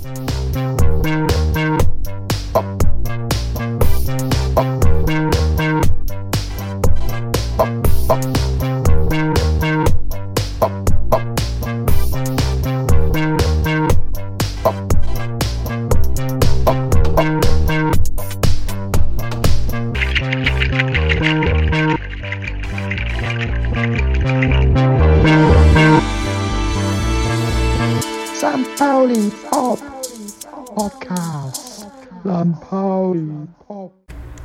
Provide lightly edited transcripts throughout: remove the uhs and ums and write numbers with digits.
St. Pauli Pop Podcast. St. Pauli Pop.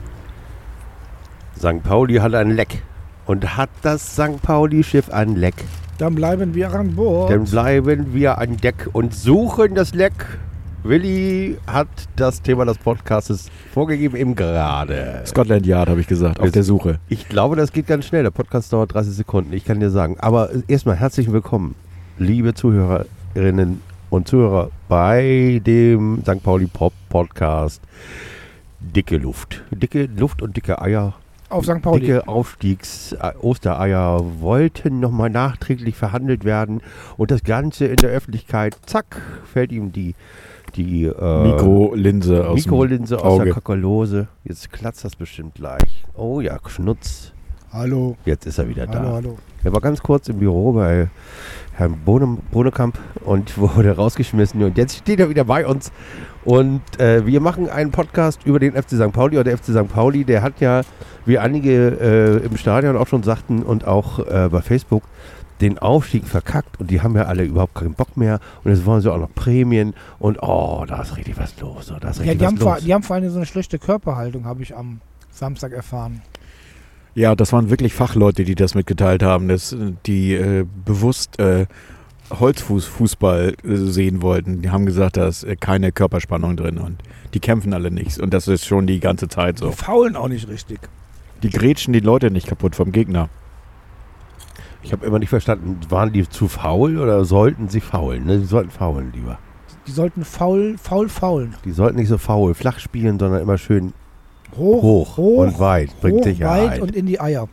St. Pauli hat ein Leck. Und hat das St. Pauli-Schiff ein Leck? Dann bleiben wir an Bord. Dann bleiben wir an Deck und suchen das Leck. Willi hat das Thema des Podcasts vorgegeben, eben gerade. Scotland Yard, habe ich gesagt, auf der Suche. Ich glaube, das geht ganz schnell. Der Podcast dauert 30 Sekunden, ich kann dir sagen. Aber erstmal herzlich willkommen, liebe Zuhörerinnen und Zuhörer, bei dem St. Pauli Pop Podcast. Dicke Luft. Dicke Luft und dicke Eier. Auf St. Pauli. Dicke Ostereier wollten nochmal nachträglich verhandelt werden. Und das Ganze in der Öffentlichkeit, zack, fällt ihm die Mikrolinse aus der Kokolose. Jetzt klatzt das bestimmt gleich. Oh ja, Schnutz. Hallo. Jetzt ist er wieder da. Hallo. Er war ganz kurz im Büro bei Herrn Bohnekamp und wurde rausgeschmissen. Und jetzt steht er wieder bei uns. Und wir machen einen Podcast über den FC St. Pauli. Und der FC St. Pauli, der hat ja, wie einige im Stadion auch schon sagten und auch bei Facebook, den Aufstieg verkackt. Und die haben ja alle überhaupt keinen Bock mehr. Und jetzt wollen sie auch noch Prämien. Und da ist richtig was los. Die haben vor allem so eine schlechte Körperhaltung, habe ich am Samstag erfahren. Ja, das waren wirklich Fachleute, die das mitgeteilt haben, die bewusst Holzfußball sehen wollten. Die haben gesagt, da ist keine Körperspannung drin und die kämpfen alle nicht. Und das ist schon die ganze Zeit so. Die faulen auch nicht richtig. Die grätschen die Leute nicht kaputt vom Gegner. Ich habe immer nicht verstanden, waren die zu faul oder sollten sie faulen? Ne? Die sollten faulen lieber. Die sollten faulen. Die sollten nicht so faul, flach spielen, sondern immer schön Hoch und weit. Bringt Sicherheit. Weit und in die Eier.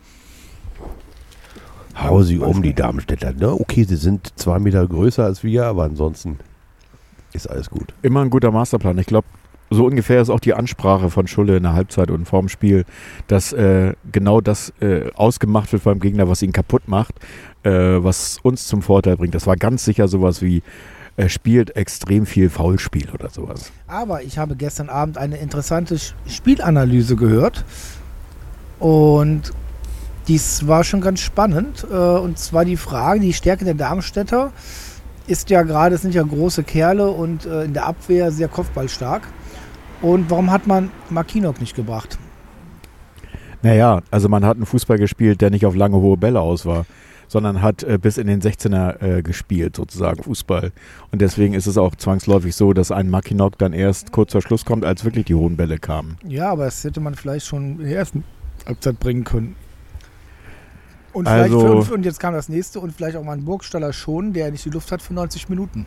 Hau sie um, die Darmstädter. Ne? Okay, sie sind 2 Meter größer als wir, aber ansonsten ist alles gut. Immer ein guter Masterplan. Ich glaube, so ungefähr ist auch die Ansprache von Schulle in der Halbzeit und vorm Spiel, dass genau das ausgemacht wird beim Gegner, was ihn kaputt macht, was uns zum Vorteil bringt. Das war ganz sicher sowas wie, er spielt extrem viel Foulspiel oder sowas. Aber ich habe gestern Abend eine interessante Spielanalyse gehört und dies war schon ganz spannend. Und zwar die Frage, die Stärke der Darmstädter ist ja gerade, es sind ja große Kerle und in der Abwehr sehr kopfballstark. Und warum hat man Makinok nicht gebracht? Naja, also man hat einen Fußball gespielt, der nicht auf lange, hohe Bälle aus war, sondern hat bis in den 16er gespielt, sozusagen Fußball. Und deswegen ist es auch zwangsläufig so, dass ein Makinok dann erst kurz vor Schluss kommt, als wirklich die hohen Bälle kamen. Ja, aber das hätte man vielleicht schon in der ersten Halbzeit bringen können. Und, und jetzt kam das nächste und vielleicht auch mal ein Burgstaller schon, der nicht die Luft hat für 90 Minuten.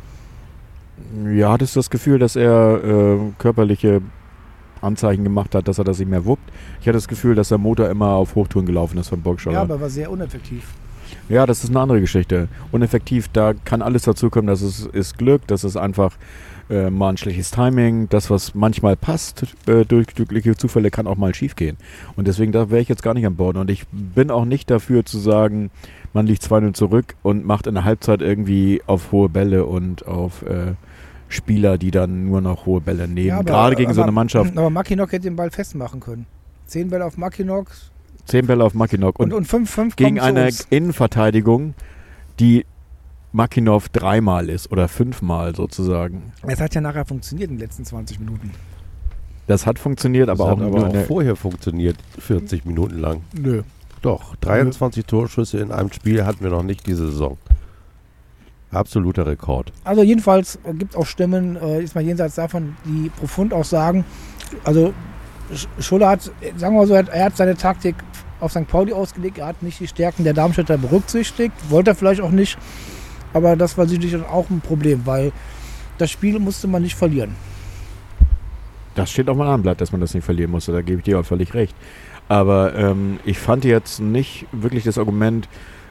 Ja, hattest du das Gefühl, dass er körperliche Anzeichen gemacht hat, dass er das nicht mehr wuppt? Ich hatte das Gefühl, dass der Motor immer auf Hochtouren gelaufen ist von Burgstaller. Ja, aber war sehr uneffektiv. Ja, das ist eine andere Geschichte. Uneffektiv, da kann alles dazukommen, dass es ist Glück, das ist einfach mal ein schlechtes Timing. Das, was manchmal passt, durch glückliche Zufälle, kann auch mal schief gehen. Und deswegen, da wäre ich jetzt gar nicht an Bord. Und ich bin auch nicht dafür zu sagen, man liegt 2-0 zurück und macht in der Halbzeit irgendwie auf hohe Bälle und auf Spieler, die dann nur noch hohe Bälle nehmen. Ja, gerade gegen so eine Mannschaft. Aber Makinok hätte den Ball festmachen können. 10 Bälle auf Makinok. 10 Bälle auf Makinok. Und 5 gegen eine Innenverteidigung, die Makinov 3-mal ist oder 5-mal sozusagen. Es hat ja nachher funktioniert in den letzten 20 Minuten. Das hat funktioniert, das aber hat auch vorher funktioniert, 40 Minuten lang. Nö. Doch, 23 Torschüsse in einem Spiel hatten wir noch nicht diese Saison. Absoluter Rekord. Also jedenfalls gibt es auch Stimmen, ist mal jenseits davon, die profund auch sagen, also Schulle hat, sagen wir mal so, er hat seine Taktik auf St. Pauli ausgelegt, er hat nicht die Stärken der Darmstädter berücksichtigt, wollte er vielleicht auch nicht, aber das war sicherlich auch ein Problem, weil das Spiel musste man nicht verlieren. Das steht auf meinem Abendblatt, dass man das nicht verlieren musste, da gebe ich dir auch völlig recht. Aber ich fand jetzt nicht wirklich das Argument,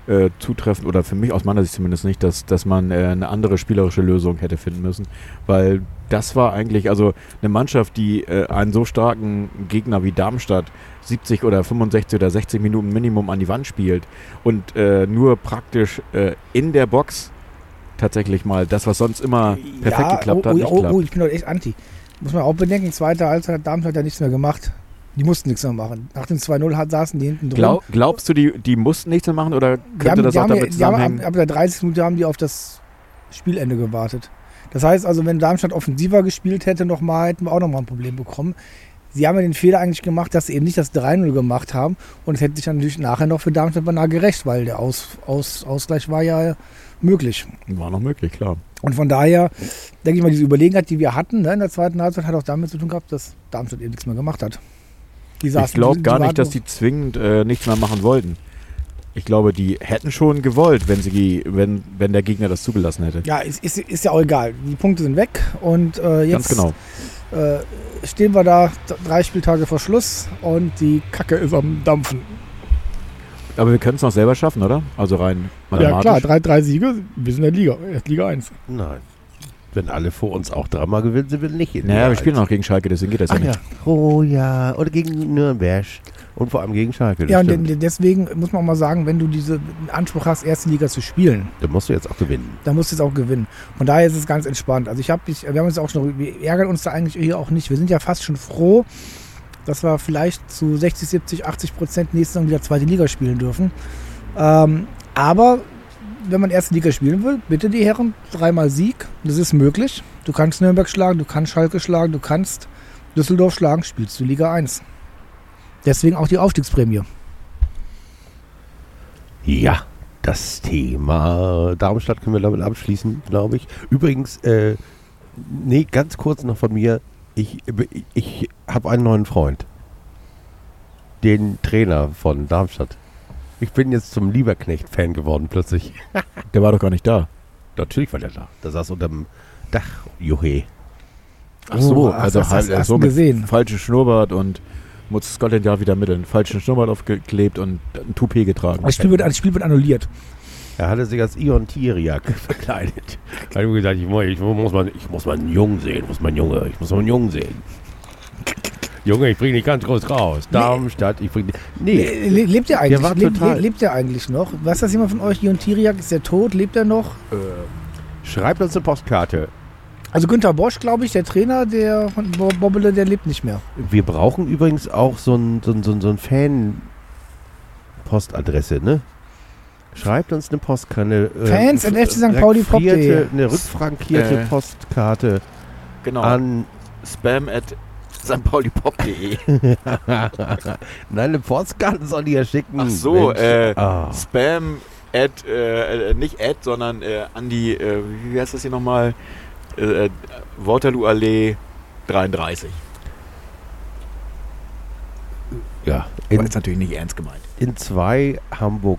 zutreffend, oder für mich aus meiner Sicht zumindest nicht, dass man eine andere spielerische Lösung hätte finden müssen, weil das war eigentlich, also eine Mannschaft, die einen so starken Gegner wie Darmstadt 70 oder 65 oder 60 Minuten Minimum an die Wand spielt und nur praktisch in der Box tatsächlich mal das, was sonst immer perfekt geklappt hat, nicht klappt. Ich bin doch echt anti. Muss man auch bedenken, zweite Halbzeit hat Darmstadt ja nichts mehr gemacht. Die mussten nichts mehr machen. Nach dem 2-0 saßen die hinten drin. Glaubst du, die mussten nichts mehr machen oder könnte das auch damit zusammenhängen? Ab der 30 Minute haben die auf das Spielende gewartet. Das heißt also, wenn Darmstadt offensiver gespielt hätte nochmal, hätten wir auch nochmal ein Problem bekommen. Sie haben ja den Fehler eigentlich gemacht, dass sie eben nicht das 3-0 gemacht haben. Und es hätte sich natürlich nachher noch für Darmstadt beinahe gerecht, weil der Ausgleich war ja möglich. War noch möglich, klar. Und von daher, denke ich mal, diese Überlegenheit, die wir hatten in der zweiten Halbzeit, hat auch damit zu tun gehabt, dass Darmstadt eben nichts mehr gemacht hat. Ich glaube gar nicht, dass die zwingend nichts mehr machen wollten. Ich glaube, die hätten schon gewollt, wenn der Gegner das zugelassen hätte. Ja, ist ja auch egal. Die Punkte sind weg und jetzt ganz genau. Stehen wir da 3 Spieltage vor Schluss und die Kacke ist am Dampfen. Aber wir können es noch selber schaffen, oder? Also rein mathematisch. Ja klar, 3 Siege, wir sind in der Liga 1. Nein. Wenn alle vor uns auch dreimal gewinnen, sind wir nicht in Naja, wir spielen noch gegen Schalke, deswegen geht das ja nicht. Ja. Oh ja, oder gegen Nürnberg und vor allem gegen Schalke. Ja, und deswegen muss man auch mal sagen, wenn du diesen Anspruch hast, erste Liga zu spielen, dann musst du jetzt auch gewinnen. Dann musst du jetzt auch gewinnen. Von daher ist es ganz entspannt. Also wir haben uns auch schon, wir ärgern uns da eigentlich hier auch nicht. Wir sind ja fast schon froh, dass wir vielleicht zu 60, 70, 80% nächste Saison wieder zweite Liga spielen dürfen. Aber wenn man erste Liga spielen will, bitte die Herren, 3-mal Sieg. Das ist möglich. Du kannst Nürnberg schlagen, du kannst Schalke schlagen, du kannst Düsseldorf schlagen, spielst du Liga 1. Deswegen auch die Aufstiegsprämie. Ja, das Thema Darmstadt können wir damit abschließen, glaube ich. Übrigens, ganz kurz noch von mir. Ich habe einen neuen Freund. Den Trainer von Darmstadt. Ich bin jetzt zum Lieberknecht-Fan geworden plötzlich. Der war doch gar nicht da. Natürlich war der da. Der saß unter dem Dach, Juhe. Ach so, also hast du gesehen. Falsches Schnurrbart und muss Scotland Yard wieder mitteln. Falschen Schnurrbart aufgeklebt und ein Toupet getragen. Das Spiel wird annulliert. Er hatte sich als Ion Tiriak verkleidet. Er hat gesagt, ich muss mal einen Jungen sehen. Ich muss mal einen Jungen sehen. Junge, ich bringe dich ganz groß raus. Darmstadt, ich bringe dich. Nee. Lebt er eigentlich? Lebt er eigentlich noch? Weiß das jemand von euch? Ion Tiriak, ist der tot? Lebt er noch? Schreibt uns eine Postkarte. Also Günther Bosch, glaube ich, der Trainer der von Bobbele, der lebt nicht mehr. Wir brauchen übrigens auch so ein Fan-Postadresse, ne? Schreibt uns eine Postkarte. Fans at fcstpauli.de. Eine rückfrankierte Postkarte. Genau. An spam@stpauli.de. Nein, eine Postkarte soll die ja schicken. Ach so, Spam nicht sondern an die, wie heißt das hier nochmal? Waterloo Allee 33. Ja. Ist natürlich nicht ernst gemeint. In 2 Hamburg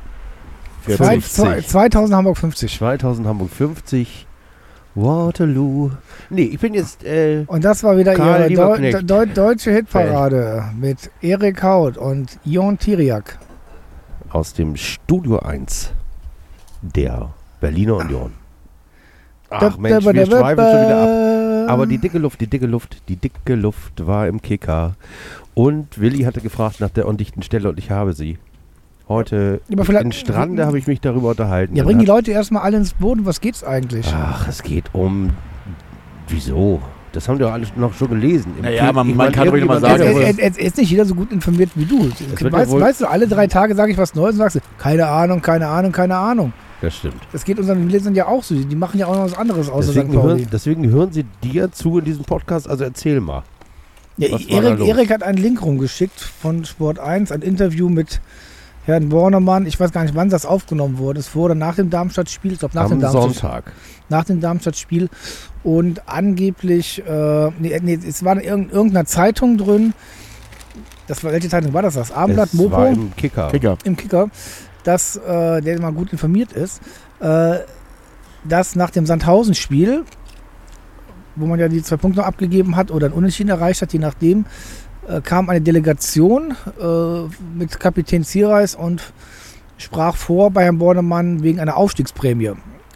2000 Hamburg 50. 2000 Hamburg 50. Waterloo. Nee, ich bin jetzt. Und das war wieder Karl ihre deutsche Hitparade mit Erik Haut und Ion Tiriak. Aus dem Studio 1 der Berliner Union. Ach Mensch, wir schweifen schon wieder ab. Aber die dicke Luft war im Kicker. Und Willi hatte gefragt nach der undichten Stelle und ich habe sie. Heute in Strande habe ich mich darüber unterhalten. Ja, bring die Leute erstmal alle ins Boden. Was geht's eigentlich? Ach, es geht um... Wieso? Das haben die doch alle noch schon gelesen. Naja, man kann ruhig mal sagen... Ist nicht jeder so gut informiert wie du. Weißt du, alle 3 Tage sage ich was Neues und sagst du, keine Ahnung. Das stimmt. Das geht unseren Lesern ja auch so. Die machen ja auch noch was anderes außer St. Pauli. Deswegen hören sie dir zu in diesem Podcast. Also erzähl mal. Ja, Erik hat einen Link rumgeschickt von Sport 1, ein Interview mit Herrn Bornemann. Ich weiß gar nicht, wann das aufgenommen wurde. Es wurde nach dem Darmstadt-Spiel. Ich glaube, Sonntag. Nach dem Darmstadt-Spiel. Und angeblich, es war in irgendeiner Zeitung drin. Welche Zeitung war das? Das Abendblatt, Mopo? War im Kicker. Im Kicker. Dass der immer gut informiert ist, dass nach dem Sandhausen-Spiel, wo man ja die 2 Punkte noch abgegeben hat oder ein Unentschieden erreicht hat, je nachdem, kam eine Delegation mit Kapitän Zierreis und sprach vor bei Herrn Bornemann wegen einer Aufstiegsprämie.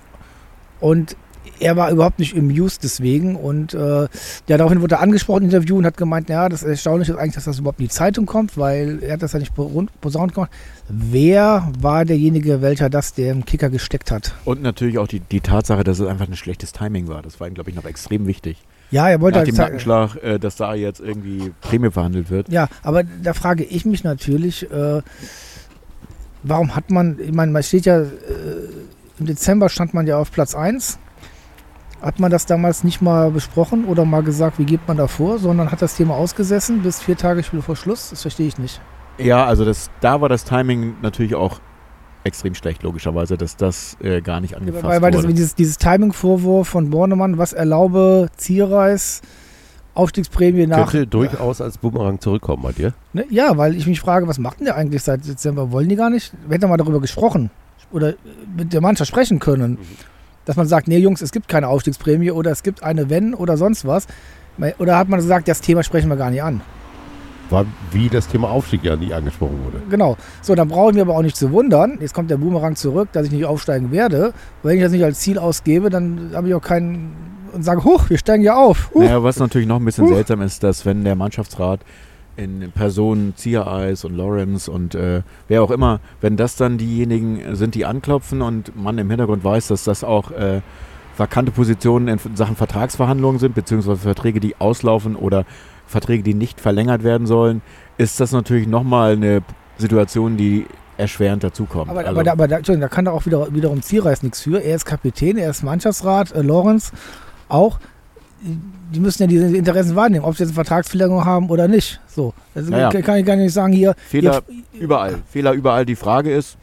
Und er war überhaupt nicht amused deswegen und daraufhin wurde er angesprochen im Interview und hat gemeint, ja, das Erstaunliche ist eigentlich, dass das überhaupt in die Zeitung kommt, weil er hat das ja nicht posaunt gemacht. Wer war derjenige, welcher das dem Kicker gesteckt hat? Und natürlich auch die Tatsache, dass es einfach ein schlechtes Timing war. Das war ihm, glaube ich, noch extrem wichtig. Ja, er wollte Nach dem Nackenschlag, dass da jetzt irgendwie Prämie verhandelt wird. Ja, aber da frage ich mich natürlich, warum hat man, ich meine, man steht ja, im Dezember stand man ja auf Platz 1. Hat man das damals nicht mal besprochen oder mal gesagt, wie geht man da vor, sondern hat das Thema ausgesessen bis 4 Tage vor Schluss? Das verstehe ich nicht. Ja, also da war das Timing natürlich auch extrem schlecht, logischerweise, dass das gar nicht angefasst wurde. Weil dieses Timing-Vorwurf von Bornemann, was erlaube Zierreis, Aufstiegsprämie nach... Könnte durchaus als Boomerang zurückkommen bei dir. Ne? Ja, weil ich mich frage, was macht denn der eigentlich seit Dezember? Wollen die gar nicht? Wir hätten mal darüber gesprochen oder mit der Mannschaft sprechen können. Dass man sagt, nee Jungs, es gibt keine Aufstiegsprämie oder es gibt eine Wenn oder sonst was. Oder hat man gesagt, das Thema sprechen wir gar nicht an. War wie das Thema Aufstieg ja nie angesprochen wurde. Genau. So, dann brauchen wir aber auch nicht zu wundern. Jetzt kommt der Boomerang zurück, dass ich nicht aufsteigen werde. Wenn ich das nicht als Ziel ausgebe, dann habe ich auch keinen und sage, huch, wir steigen ja auf. Naja, was natürlich noch ein bisschen seltsam ist, dass wenn der Mannschaftsrat in Personen Ziereis und Lawrence und wer auch immer, wenn das dann diejenigen sind, die anklopfen und man im Hintergrund weiß, dass das auch vakante Positionen in Sachen Vertragsverhandlungen sind, beziehungsweise Verträge, die auslaufen oder Verträge, die nicht verlängert werden sollen, ist das natürlich nochmal eine Situation, die erschwerend dazukommt. Aber da kann da auch wiederum Ziereis nichts für. Er ist Kapitän, er ist Mannschaftsrat, Lawrence auch. Die müssen ja diese Interessen wahrnehmen, ob sie jetzt eine Vertragsverlängerung haben oder nicht. So, das kann ich gar nicht sagen hier. Fehler überall. Die Frage ist,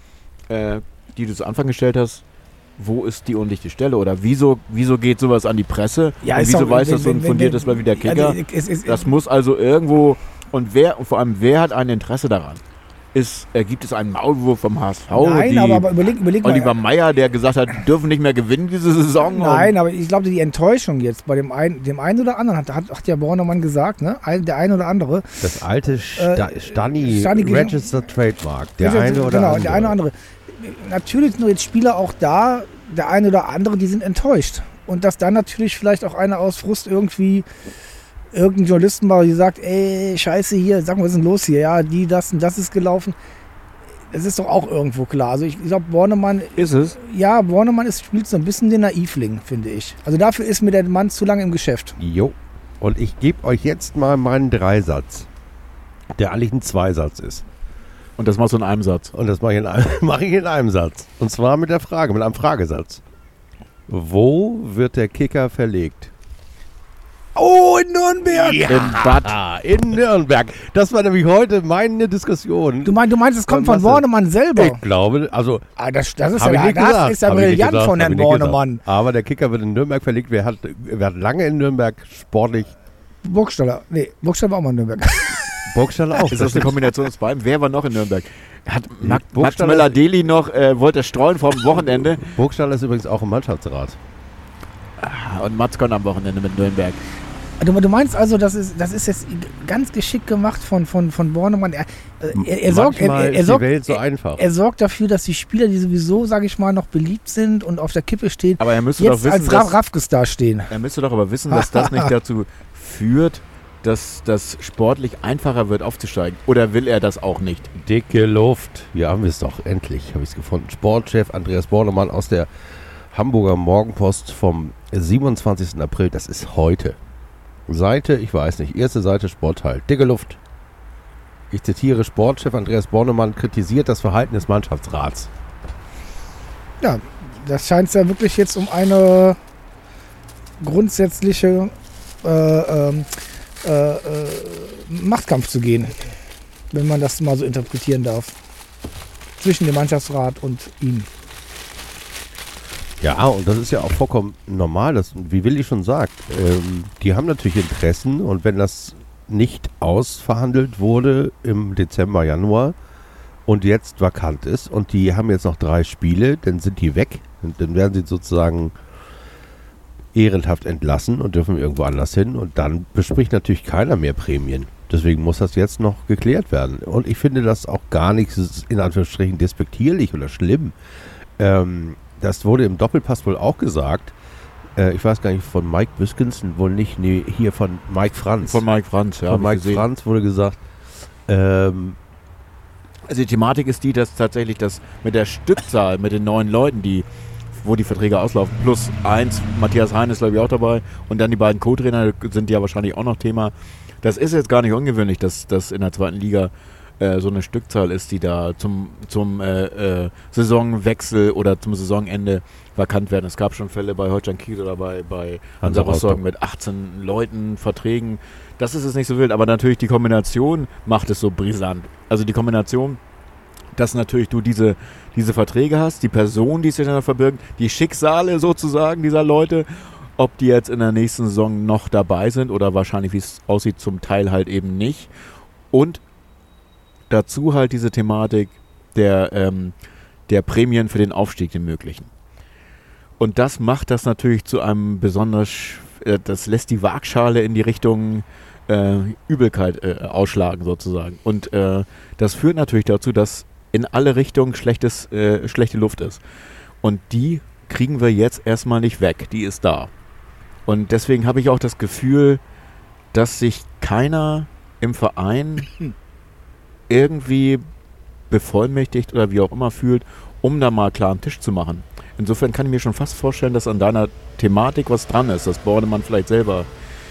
die du zu Anfang gestellt hast, wo ist die undichte Stelle oder wieso geht sowas an die Presse? Ja, und wieso weiß das so ein fundiertes mal wie der Kicker? Das muss also irgendwo, und vor allem wer hat ein Interesse daran? Gibt es einen Maulwurf vom HSV? Nein, aber überleg mal. Oliver Meyer, der gesagt hat, die dürfen nicht mehr gewinnen diese Saison. Nein, aber ich glaube, die Enttäuschung jetzt bei dem einen oder anderen, hat ja Bornemann gesagt, ne? Der eine oder andere. Das alte Stani Registered Trademark. Der eine oder andere. Natürlich sind nur jetzt Spieler auch da, der eine oder andere, die sind enttäuscht. Und dass dann natürlich vielleicht auch einer aus Frust irgendein Journalisten mal sagt, ey, scheiße hier, sag mal, was ist denn los hier? Ja, das und das ist gelaufen. Das ist doch auch irgendwo klar. Also ich glaube, Bornemann... Ist es? Ja, Bornemann spielt so ein bisschen den Naivling, finde ich. Also dafür ist mir der Mann zu lange im Geschäft. Jo. Und ich gebe euch jetzt mal meinen Dreisatz, der eigentlich ein Zweisatz ist. Und das machst du in einem Satz? Und das mache ich in einem Satz. Und zwar mit einem Fragesatz. Wo wird der Kicker verlegt? Oh, in Nürnberg! Ja, in Nürnberg. Das war nämlich heute meine Diskussion. Du meinst, es kommt von Bornemann selber? Ich glaube, also... Das ist ja brillant von Herrn Bornemann. Aber der Kicker wird in Nürnberg verlegt. Wer hat lange in Nürnberg sportlich... Burgstaller. Nee, Burgstaller war auch mal in Nürnberg. Burgstaller auch. Ist das eine Kombination aus beiden? Wer war noch in Nürnberg? Hat Max Möller-Deli noch, wollte streuen vor dem Wochenende. Burgstaller ist übrigens auch im Mannschaftsrat. Und Mats kommt am Wochenende mit Nürnberg. Du meinst also, das ist jetzt ganz geschickt gemacht von Bornemann. Er sorgt dafür, dass die Spieler, die sowieso, sage ich mal, noch beliebt sind und auf der Kippe stehen, aber er müsste jetzt doch wissen, als Rafkes dastehen. Er müsste doch aber wissen, dass das nicht dazu führt, dass das sportlich einfacher wird aufzusteigen. Oder will er das auch nicht? Dicke Luft. Hier haben wir es doch. Endlich habe ich es gefunden. Sportchef Andreas Bornemann aus der Hamburger Morgenpost vom 27. April. Das ist heute. Seite, ich weiß nicht, erste Seite Sportteil. Dicke Luft. Ich zitiere, Sportchef Andreas Bornemann kritisiert das Verhalten des Mannschaftsrats. Ja, das scheint ja wirklich jetzt um eine grundsätzliche Machtkampf zu gehen, wenn man das mal so interpretieren darf. Zwischen dem Mannschaftsrat und ihm. Ja, und das ist ja auch vollkommen normal, wie Willi schon sagt, die haben natürlich Interessen und wenn das nicht ausverhandelt wurde im Dezember, Januar und jetzt vakant ist und die haben jetzt noch 3 Spiele, dann sind die weg und dann werden sie sozusagen ehrenhaft entlassen und dürfen irgendwo anders hin. Und dann bespricht natürlich keiner mehr Prämien. Deswegen muss das jetzt noch geklärt werden. Und ich finde das auch gar nicht in Anführungsstrichen despektierlich oder schlimm. Das wurde im Doppelpass wohl auch gesagt. Ich weiß gar nicht, von Mike Biskinson, wohl nicht, nee, hier von Mike Franz. Von Mike Franz, ja. Von Mike Franz wurde gesagt, also die Thematik ist die, dass tatsächlich das mit der Stückzahl, mit den 9 Leuten, wo die Verträge auslaufen, plus 1, Matthias Hein ist glaube ich auch dabei und dann die beiden Co-Trainer sind ja wahrscheinlich auch noch Thema. Das ist jetzt gar nicht ungewöhnlich, dass das in der zweiten Liga so eine Stückzahl ist, die da zum Saisonwechsel oder zum Saisonende vakant werden. Es gab schon Fälle bei Holstein Kiel oder bei Hansa Rostock mit 18 Leuten, Verträgen. Das ist es nicht so wild, aber natürlich die Kombination macht es so brisant. Also die Kombination, dass natürlich du diese Verträge hast, die Personen, die sich dann verbirgen, die Schicksale sozusagen dieser Leute, ob die jetzt in der nächsten Saison noch dabei sind oder wahrscheinlich, wie es aussieht, zum Teil halt eben nicht. Und dazu halt diese Thematik der Prämien für den Aufstieg, den möglichen. Und das macht das natürlich zu einem besonders, das lässt die Waagschale in die Richtung Übelkeit ausschlagen sozusagen. Und das führt natürlich dazu, dass in alle Richtungen schlechte Luft ist. Und die kriegen wir jetzt erstmal nicht weg. Die ist da. Und deswegen habe ich auch das Gefühl, dass sich keiner im Verein irgendwie bevollmächtigt oder wie auch immer fühlt, um da mal klar einen Tisch zu machen. Insofern kann ich mir schon fast vorstellen, dass an deiner Thematik was dran ist, dass Bornemann vielleicht selber...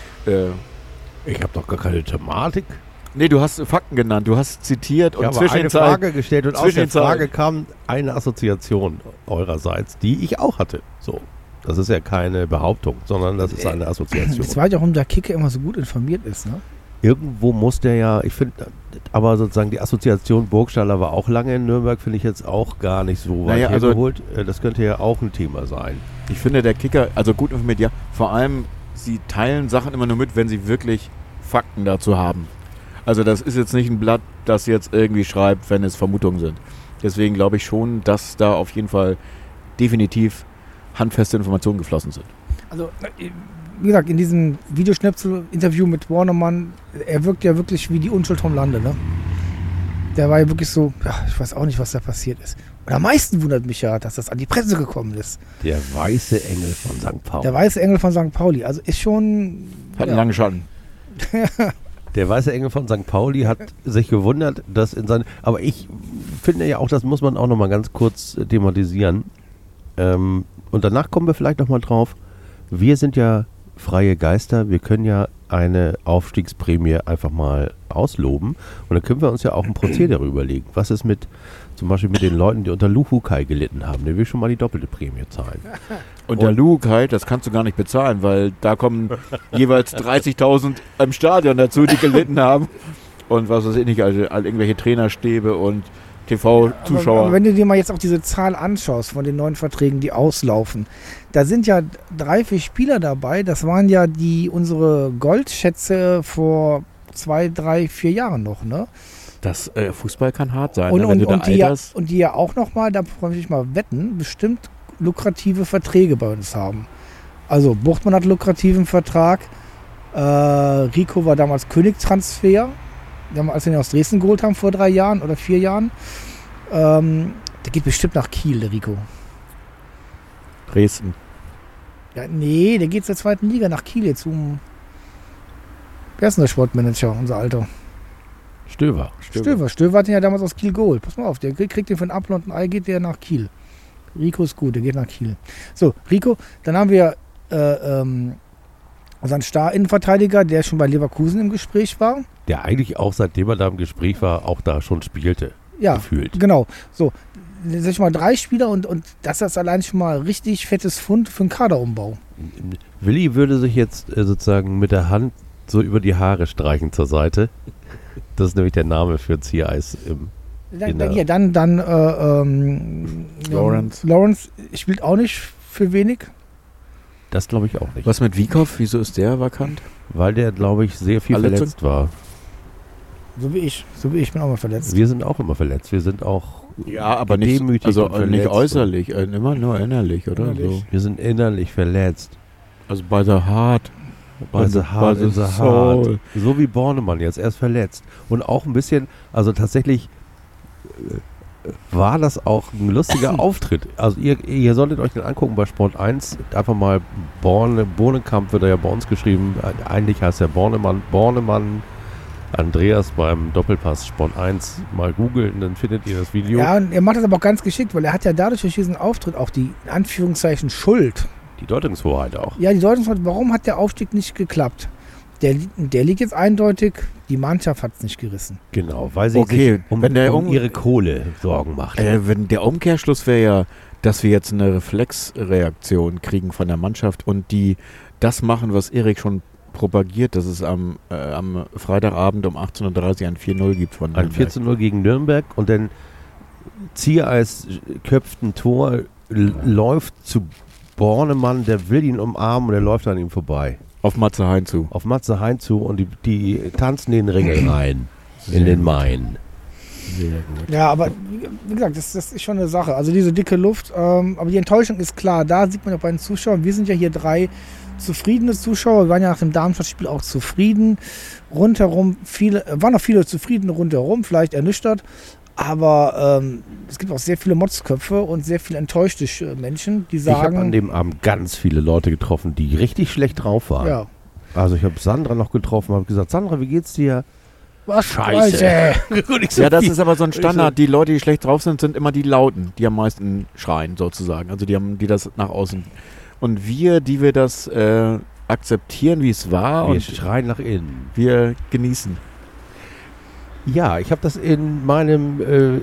ich habe doch gar keine Thematik. Nee, du hast Fakten genannt, du hast zitiert und zwischen eine Frage gestellt und aus der Frage kam eine Assoziation eurerseits, die ich auch hatte. So, das ist ja keine Behauptung, sondern das ist eine Assoziation. Das weiß ja, warum der Kicker immer so gut informiert ist, ne? Irgendwo muss der ja, ich finde, aber sozusagen die Assoziation Burgstaller war auch lange in Nürnberg, finde ich jetzt auch gar nicht so weit hergeholt. Das könnte ja auch ein Thema sein. Ich finde, der Kicker, also gut informiert, ja, vor allem, sie teilen Sachen immer nur mit, wenn sie wirklich Fakten dazu haben. Also das ist jetzt nicht ein Blatt, das jetzt irgendwie schreibt, wenn es Vermutungen sind. Deswegen glaube ich schon, dass da auf jeden Fall definitiv handfeste Informationen geflossen sind. Also, wie gesagt, in diesem Videoschnipsel-Interview mit Bornemann, er wirkt ja wirklich wie die Unschuld vom Lande, ne? Der war ja wirklich so, ja, ich weiß auch nicht, was da passiert ist. Und am meisten wundert mich ja, dass das an die Presse gekommen ist. Der weiße Engel von St. Pauli. Der weiße Engel von St. Pauli, also ist schon... Hat einen langen Schatten. Der weiße Engel von St. Pauli hat sich gewundert, dass in seinen... Aber ich finde ja auch, das muss man auch nochmal ganz kurz thematisieren. Und danach kommen wir vielleicht nochmal drauf. Wir sind ja freie Geister. Wir können ja eine Aufstiegsprämie einfach mal ausloben. Und dann können wir uns ja auch ein Prozedere überlegen. Was ist zum Beispiel mit den Leuten, die unter Luhukai gelitten haben? Der will schon mal die doppelte Prämie zahlen. Und der Luhukai, das kannst du gar nicht bezahlen, weil da kommen jeweils 30.000 im Stadion dazu, die gelitten haben. Und was weiß ich nicht, also irgendwelche Trainerstäbe und TV-Zuschauer. Aber wenn du dir mal jetzt auch diese Zahl anschaust von den neuen Verträgen, die auslaufen, da sind ja 3, 4 Spieler dabei. Das waren ja unsere Goldschätze vor 2, 3, 4 Jahren noch, ne? Das Fußball kann hart sein, und, ne? Wenn du da alterst. Und die ja auch nochmal, da möchte ich mal wetten, bestimmt lukrative Verträge bei uns haben. Also Buchtmann hat lukrativen Vertrag, Rico war damals Königstransfer, als wir ihn aus Dresden geholt haben vor 3 Jahren oder 4 Jahren. Der geht bestimmt nach Kiel, der Rico. Dresden. Ja, nee, der geht zur 2. Liga nach Kiel jetzt wer ist denn der Sportmanager, unser Alter? Stöver hat ihn ja damals aus Kiel geholt. Pass mal auf, der kriegt den für ein Apfel und ein Ei, geht der nach Kiel. Rico ist gut, der geht nach Kiel. So, Rico, dann haben wir unseren Star-Innenverteidiger, der schon bei Leverkusen im Gespräch war. Der eigentlich auch, seitdem er da im Gespräch war, auch da schon spielte. Ja, gefühlt. Genau. So, sag ich mal, 3 Spieler und das ist allein schon mal richtig fettes Pfund für einen Kaderumbau. Willi würde sich jetzt sozusagen mit der Hand so über die Haare streichen zur Seite. Das ist nämlich der Name für Ziereis Lawrence spielt auch nicht für wenig. Das glaube ich auch nicht. Was mit Wiekow? Wieso ist der vakant? Weil der, glaube ich, sehr viel verletzt war. So wie ich bin auch mal verletzt. Wir sind auch immer verletzt. Wir sind auch aber nicht, also nicht äußerlich, immer nur innerlich, oder? Innerlich. So. Wir sind innerlich verletzt. Also bei The Heart. Bei The Heart in the Soul. Heart. So wie Bornemann jetzt erst verletzt. Und auch ein bisschen, also tatsächlich war das auch ein lustiger Auftritt. Also ihr solltet euch den angucken bei Sport 1. Einfach mal Bornekamp wird er ja bei uns geschrieben. Eigentlich heißt er Bornemann. Andreas beim Doppelpass Sport 1 mal googeln, dann findet ihr das Video. Ja, und er macht das aber auch ganz geschickt, weil er hat ja dadurch durch diesen Auftritt auch die, in Anführungszeichen, Schuld. Die Deutungshoheit auch. Ja, die Deutungshoheit, warum hat der Aufstieg nicht geklappt? Der liegt jetzt eindeutig, die Mannschaft hat es nicht gerissen. Genau, weil sie Okay, sich wenn der um ihre Kohle Sorgen macht. Wenn der Umkehrschluss wäre ja, dass wir jetzt eine Reflexreaktion kriegen von der Mannschaft und die das machen, was Erik schon propagiert, dass es am Freitagabend um 18:30 Uhr ein 4-0 gibt von Ein Nürnberg. 14-0 gegen Nürnberg und dann Ziereis köpft ein Tor, läuft zu Bornemann, der will ihn umarmen und er läuft an ihm vorbei. Auf Matze Hein zu. Auf Matze Hein zu und die tanzen den Ringel rein in den Main. Sehr gut. Ja, aber wie gesagt, das ist schon eine Sache. Also diese dicke Luft, aber die Enttäuschung ist klar. Da sieht man auch bei den Zuschauern, wir sind ja hier 3 zufriedene Zuschauer. Wir waren ja nach dem Darmstadt-Spiel auch zufrieden. Rundherum waren auch viele zufrieden rundherum, vielleicht ernüchtert. Aber es gibt auch sehr viele Motzköpfe und sehr viele enttäuschte Menschen, die Ich habe an sagen, dem Abend ganz viele Leute getroffen, die richtig schlecht drauf waren. ja, Also ich habe Sandra noch getroffen, habe gesagt, Sandra, wie geht's dir? was Scheiße. Ja, das ist aber so ein Standard. Die Leute, die schlecht drauf sind, sind immer die Lauten, die am meisten schreien sozusagen. Also die das nach außen. Und wir, die wir das akzeptieren, wie es war, Wir und schreien nach innen. wir genießen. Ja, ich habe das in meinem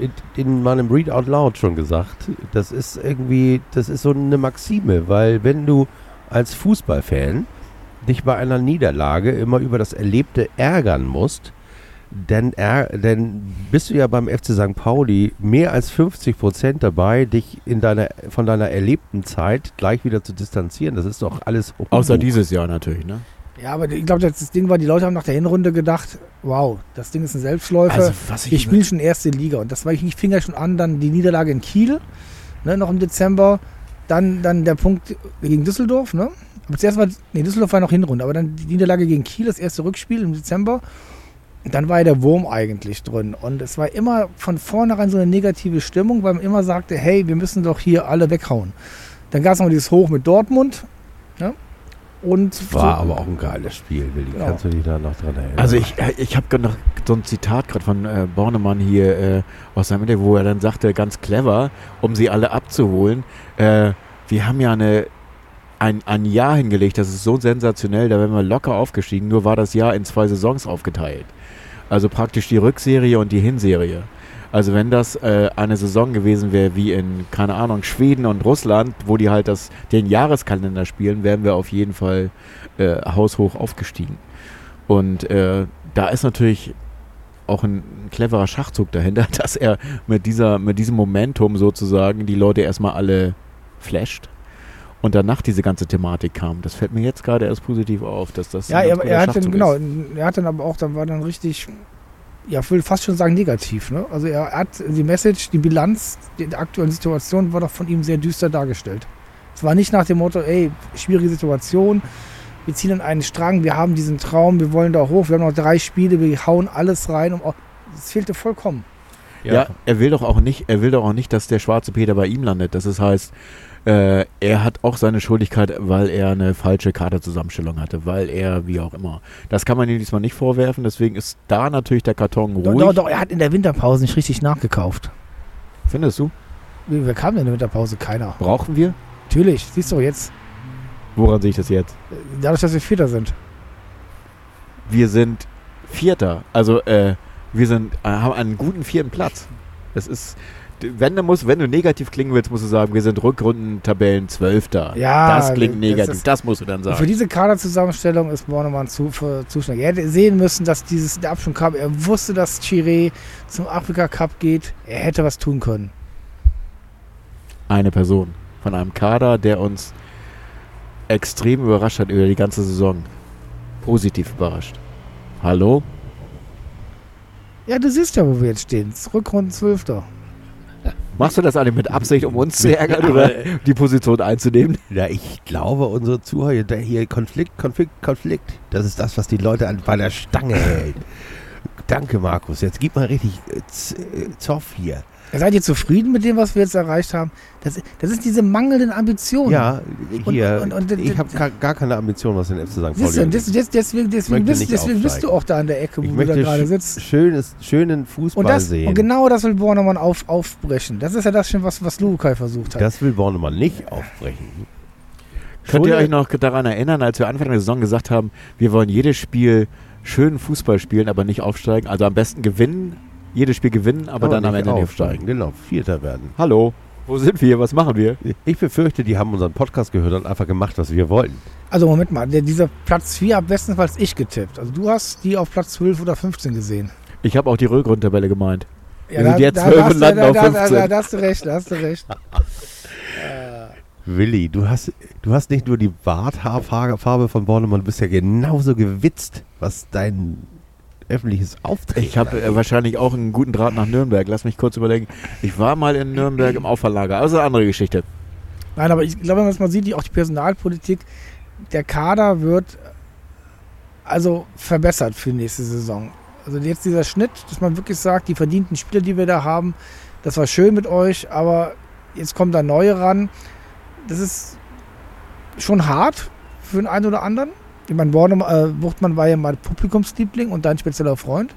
Read Out Loud schon gesagt. Das ist so eine Maxime, weil wenn du als Fußballfan dich bei einer Niederlage immer über das Erlebte ärgern musst, dann bist du ja beim FC St. Pauli mehr als 50% dabei, dich von deiner erlebten Zeit gleich wieder zu distanzieren. Das ist doch alles Humbug. Außer dieses Jahr natürlich, ne? Ja, aber ich glaube, das Ding war, die Leute haben nach der Hinrunde gedacht, wow, das Ding ist ein Selbstläufer. Also, was Wir spielen schon erste Liga. Und das war, ich fing ja schon an, dann die Niederlage in Kiel, ne, noch im Dezember. Dann der Punkt gegen Düsseldorf, ne? Aber zuerst Düsseldorf war noch Hinrunde, aber dann die Niederlage gegen Kiel, das erste Rückspiel im Dezember. Und dann war ja der Wurm eigentlich drin. Und es war immer von vornherein so eine negative Stimmung, weil man immer sagte, hey, wir müssen doch hier alle weghauen. Dann gab es noch dieses Hoch mit Dortmund, ne? Und War aber auch ein geiles Spiel, Willi. Genau. Kannst du dich da noch dran erinnern? Also ich habe noch so ein Zitat gerade von Bornemann hier aus seinem Interview, wo er dann sagte, ganz clever, um sie alle abzuholen, wir haben ja ein Jahr hingelegt, das ist so sensationell, da wären wir locker aufgestiegen, nur war das Jahr in 2 Saisons aufgeteilt. Also praktisch die Rückserie und die Hinserie. Also wenn das eine Saison gewesen wäre wie in, keine Ahnung, Schweden und Russland, wo die halt den Jahreskalender spielen, wären wir auf jeden Fall haushoch aufgestiegen. Und da ist natürlich auch ein cleverer Schachzug dahinter, dass er mit diesem Momentum sozusagen die Leute erstmal alle flasht. Und danach diese ganze Thematik kam. Das fällt mir jetzt gerade erst positiv auf, dass das ja, ein ganz er guter hat dann, Schachzug genau, ist. er hat dann aber auch, dann war dann richtig, ja, ich will fast schon sagen negativ, ne? Also er hat die Message, die Bilanz der aktuellen Situation war doch von ihm sehr düster dargestellt. Es war nicht nach dem Motto, ey, schwierige Situation, wir ziehen an einen Strang, wir haben diesen Traum, wir wollen da hoch, wir haben noch 3 Spiele, wir hauen alles rein. Das fehlte vollkommen. Ja, er will doch auch nicht, dass der schwarze Peter bei ihm landet. Das heißt, er hat auch seine Schuldigkeit, weil er eine falsche Kaderzusammenstellung hatte, weil er, wie auch immer. Das kann man ihm diesmal nicht vorwerfen, deswegen ist da natürlich der Karton ruhig. Doch, er hat in der Winterpause nicht richtig nachgekauft. Findest du? Wer kam denn in der Winterpause? Keiner. Brauchen wir? Natürlich, siehst du jetzt, Woran sehe ich das jetzt? dadurch, dass wir Vierter sind. Wir sind Vierter, also wir haben einen guten 4. Platz. Es ist, wenn du negativ klingen willst, musst du sagen, wir sind Rückrundentabellen 12. Ja, das klingt negativ, das das musst du dann Für sagen. diese Kaderzusammenstellung ist Bornemann zu schnell. Er hätte sehen müssen, dass der Abschwung kam. Er wusste, dass Chiré zum Afrika Cup geht. Er hätte was tun können. Eine Person von einem Kader, der uns extrem überrascht hat über die ganze Saison. Positiv überrascht. Hallo? Ja, du siehst ja, wo wir jetzt stehen. Rückrunden 12. Machst du das eigentlich mit Absicht, um uns zu ärgern oder die Position einzunehmen? Ja, ich glaube, unsere Zuhörer, der hier Konflikt. Das ist das, was die Leute bei der Stange hält. Danke, Markus. Jetzt gib mal richtig Zoff hier. Seid ihr zufrieden mit dem, was wir jetzt erreicht haben? Das ist diese mangelnden Ambitionen. Ja, hier, Und ich habe gar keine Ambition, was den FC St. Pauli deswegen bist du auch da an der Ecke, wo du da gerade sitzt. Schönen Fußball sehen. Und genau das will Bornemann aufbrechen. Das ist ja das, was Lukai versucht hat. Das will Bornemann nicht aufbrechen. Könnt ihr euch noch daran erinnern, als wir Anfang der Saison gesagt haben, wir wollen jedes Spiel schönen Fußball spielen, aber nicht aufsteigen? Also am besten gewinnen, jedes Spiel gewinnen, aber dann am Ende nicht aufsteigen. Genau, Vierter werden. Hallo, wo sind wir? Was machen wir? Ich befürchte, die haben unseren Podcast gehört und einfach gemacht, was wir wollten. Also Moment mal, dieser Platz 4 am bestenfalls ich getippt. Also du hast die auf Platz 12 oder 15 gesehen. Ich habe auch die Rückrundentabelle gemeint. Ja, wir sind jetzt 12 und landen auf 15. Da hast du recht. Willi, du hast nicht nur die Barthaarfarbe von Bornemann, du bist ja genauso gewitzt, was dein öffentliches Auftreten. Ich habe wahrscheinlich auch einen guten Draht nach Nürnberg. Lass mich kurz überlegen. Ich war mal in Nürnberg im Auffahrlager. Also eine andere Geschichte. Nein, aber ich glaube, wenn man es mal sieht, auch die Personalpolitik, der Kader wird also verbessert für die nächste Saison. Also jetzt dieser Schnitt, dass man wirklich sagt, die verdienten Spieler, die wir da haben, das war schön mit euch, aber jetzt kommen da neue ran. Das ist schon hart für den einen oder anderen. Ich meine, Wuchtmann war ja mal Publikumsliebling und dein spezieller Freund.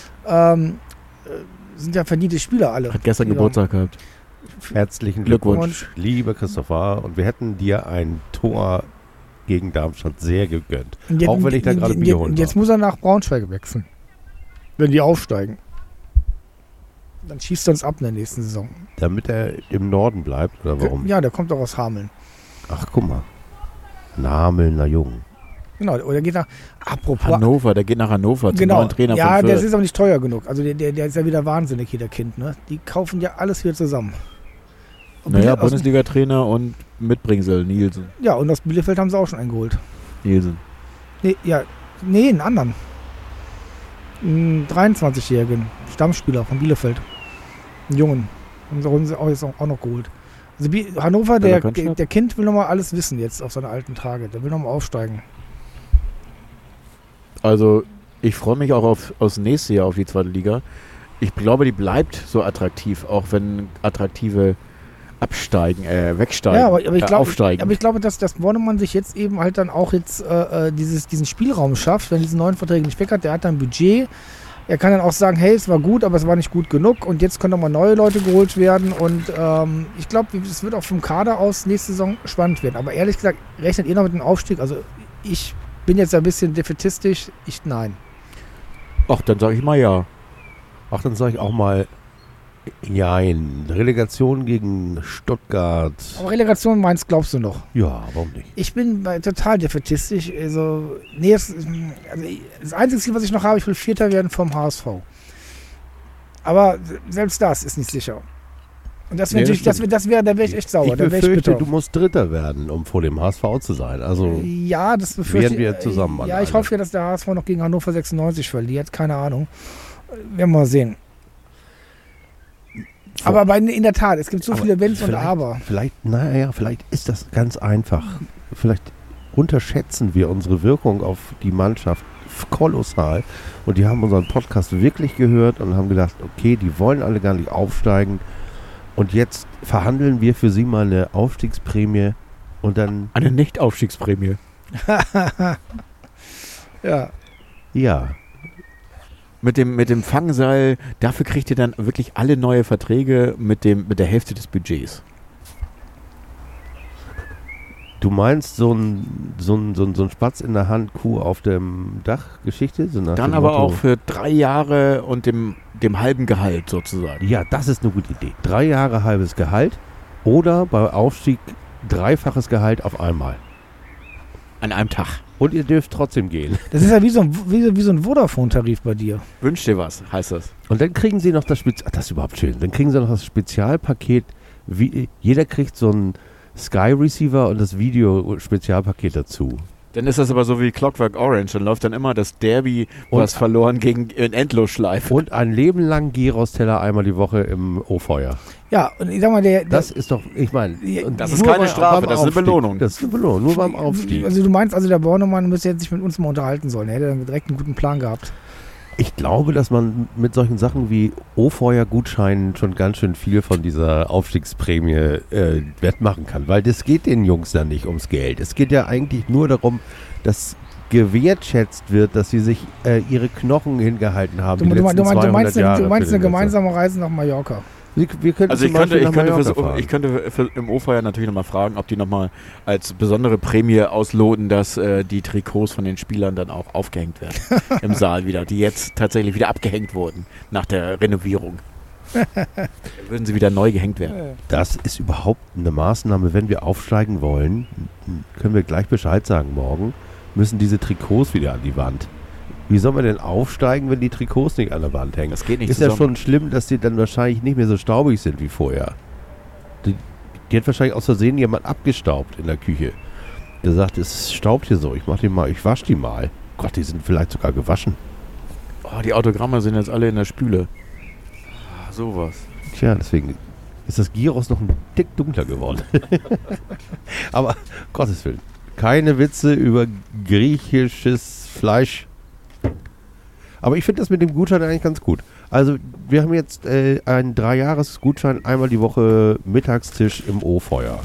Sind ja verdiente Spieler alle. Hat gestern Geburtstag gehabt. Herzlichen Glückwunsch, lieber Christopher. Und wir hätten dir ein Tor gegen Darmstadt sehr gegönnt. Auch wenn ich da gerade Bier holen Und jetzt muss er nach Braunschweig wechseln. Wenn die aufsteigen. Dann schießt er uns ab in der nächsten Saison. Damit er im Norden bleibt, oder warum? Ja, der kommt doch aus Hameln. Ach, guck mal. Ein Hamelner Jungen. Genau, oder geht nach Hannover, der geht nach Hannover zum neuen Trainer von Ja, Fürth. der ist aber nicht teuer genug. Also der ist ja wieder wahnsinnig, jeder Kind. Ne? Die kaufen ja alles wieder zusammen. Naja, Bundesliga-Trainer und Mitbringsel, Nielsen. Ja, und aus Bielefeld haben sie auch schon einen geholt. Nielsen. Einen anderen. Einen 23-jährigen Stammspieler von Bielefeld. Einen Jungen. Haben sie auch jetzt auch noch geholt. Also Hannover, der Kind will nochmal alles wissen jetzt auf seine alten Tage. Der will nochmal aufsteigen. Also ich freue mich auch aufs nächste Jahr auf die zweite Liga. Ich glaube, die bleibt so attraktiv, auch wenn attraktive wegsteigen, aufsteigen. Aber ich glaube, dass Bornemann sich jetzt eben halt dann auch jetzt diesen Spielraum schafft, wenn er diese neuen Verträge nicht weg hat. Der hat dann ein Budget. Er kann dann auch sagen, hey, es war gut, aber es war nicht gut genug und jetzt können nochmal neue Leute geholt werden und ich glaube, es wird auch vom Kader aus nächste Saison spannend werden. Aber ehrlich gesagt, rechnet ihr noch mit dem Aufstieg? Also ich bin jetzt ein bisschen defätistisch. Nein. Ach, dann sage ich mal ja. Ach, dann sage ich auch mal Nein. Relegation gegen Stuttgart. Aber Relegation meinst, glaubst du noch? Ja, warum nicht? Ich bin total defätistisch. Also, das einzige Ziel, was ich noch habe, ich will Vierter werden vom HSV. Aber selbst das ist nicht sicher. Und das wäre natürlich, da wäre ich echt sauer. Ich befürchte, du musst Dritter werden, um vor dem HSV zu sein. Also ja, das befürchte werden wir zusammen. Ja, ich hoffe ja, dass der HSV noch gegen Hannover 96 verliert. Keine Ahnung. Werden wir mal sehen. Aber in der Tat, es gibt so viele Wenns und Aber. Vielleicht ist das ganz einfach. Vielleicht unterschätzen wir unsere Wirkung auf die Mannschaft kolossal. Und die haben unseren Podcast wirklich gehört und haben gedacht, okay, die wollen alle gar nicht aufsteigen. Und jetzt verhandeln wir für sie mal eine Aufstiegsprämie und dann... Eine Nicht-Aufstiegsprämie. Ja. Ja. Mit dem Fangseil, dafür kriegt ihr dann wirklich alle neue Verträge mit der Hälfte des Budgets. Du meinst so ein Spatz in der Hand, Kuh auf dem Dach Geschichte? So dann aber Motto, auch für 3 Jahre und dem halben Gehalt sozusagen. Ja, das ist eine gute Idee. 3 Jahre halbes Gehalt oder bei Aufstieg 3-faches Gehalt auf einmal. An einem Tag. Und ihr dürft trotzdem gehen. Das ist ja wie so ein Vodafone-Tarif bei dir. Wünsch dir was, heißt das. Und dann kriegen sie noch das ist überhaupt schön. Dann kriegen sie noch das Spezialpaket. Jeder kriegt so einen Sky Receiver und das Video-Spezialpaket dazu. Dann ist das aber so wie Clockwork Orange. Dann läuft dann immer das Derby, was verloren gegen in Endlosschleife. Und ein Leben lang Gyros-Teller einmal die Woche im O-Feuer. Ja, und ich sag mal, Das ist doch, ich meine, Das ist keine Strafe, das ist eine Belohnung. Das ist eine Belohnung, nur beim Aufstieg. Also du meinst also, der Bornemann müsste jetzt sich mit uns mal unterhalten sollen. Er hätte dann direkt einen guten Plan gehabt. Ich glaube, dass man mit solchen Sachen wie O-Feuer-Gutscheinen schon ganz schön viel von dieser Aufstiegsprämie wettmachen kann. Weil das geht den Jungs dann nicht ums Geld. Es geht ja eigentlich nur darum, dass gewertschätzt wird, dass sie sich ihre Knochen hingehalten haben. Du meinst eine gemeinsame Reise nach Mallorca. Wir könnten Also ich könnte im O-Feuer natürlich nochmal fragen, ob die nochmal als besondere Prämie ausloten, dass die Trikots von den Spielern dann auch aufgehängt werden im Saal wieder, die jetzt tatsächlich wieder abgehängt wurden nach der Renovierung. Würden sie wieder neu gehängt werden. Das ist überhaupt eine Maßnahme, wenn wir aufsteigen wollen, können wir gleich Bescheid sagen morgen, müssen diese Trikots wieder an die Wand. Wie soll man denn aufsteigen, wenn die Trikots nicht an der Wand hängen? Das geht nicht Ist zusammen. ja schon schlimm, dass die dann wahrscheinlich nicht mehr so staubig sind wie vorher. Die hat wahrscheinlich aus Versehen jemand abgestaubt in der Küche. Der sagt, es staubt hier so, ich wasche die mal. Gott, die sind vielleicht sogar gewaschen. Oh, die Autogramme sind jetzt alle in der Spüle. Ah, sowas. Tja, deswegen ist das Gyros noch ein Tick dunkler geworden. Aber Gottes Willen, keine Witze über griechisches Fleisch. Aber ich finde das mit dem Gutschein eigentlich ganz gut. Also wir haben jetzt einen 3-Jahres-Gutschein, einmal die Woche Mittagstisch im O-Feuer.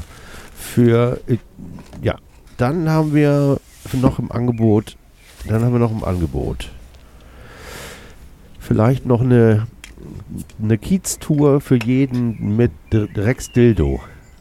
Dann haben wir noch im Angebot, vielleicht noch eine Kiez-Tour für jeden mit Rex Dildo.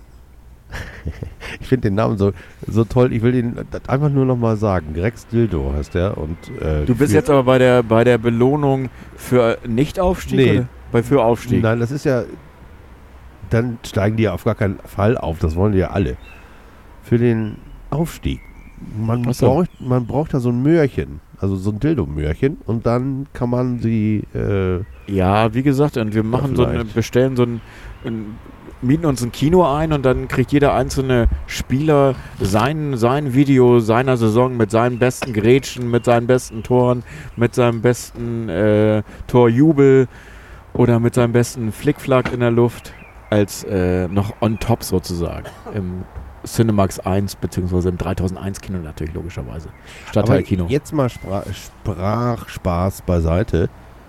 Ich finde den Namen so toll, ich will den einfach nur noch mal sagen. Rex Dildo heißt der. Und, du bist jetzt aber bei der Belohnung für Nicht-Aufstieg? Nee. Oder für Aufstieg? Nein, das ist ja, dann steigen die ja auf gar keinen Fall auf, das wollen die ja alle. Für den Aufstieg. Man braucht da so ein Möhrchen, also so ein Dildo-Möhrchen und dann kann man sie ja, wie gesagt, und wir machen mieten uns ein Kino ein und dann kriegt jeder einzelne Spieler sein Video seiner Saison mit seinen besten Grätschen, mit seinen besten Toren, mit seinem besten Torjubel oder mit seinem besten Flickflack in der Luft als noch on top sozusagen im Cinemax 1 beziehungsweise im 3001 Kino natürlich logischerweise. Stadtteilkino. Jetzt mal Sprachspaß beiseite.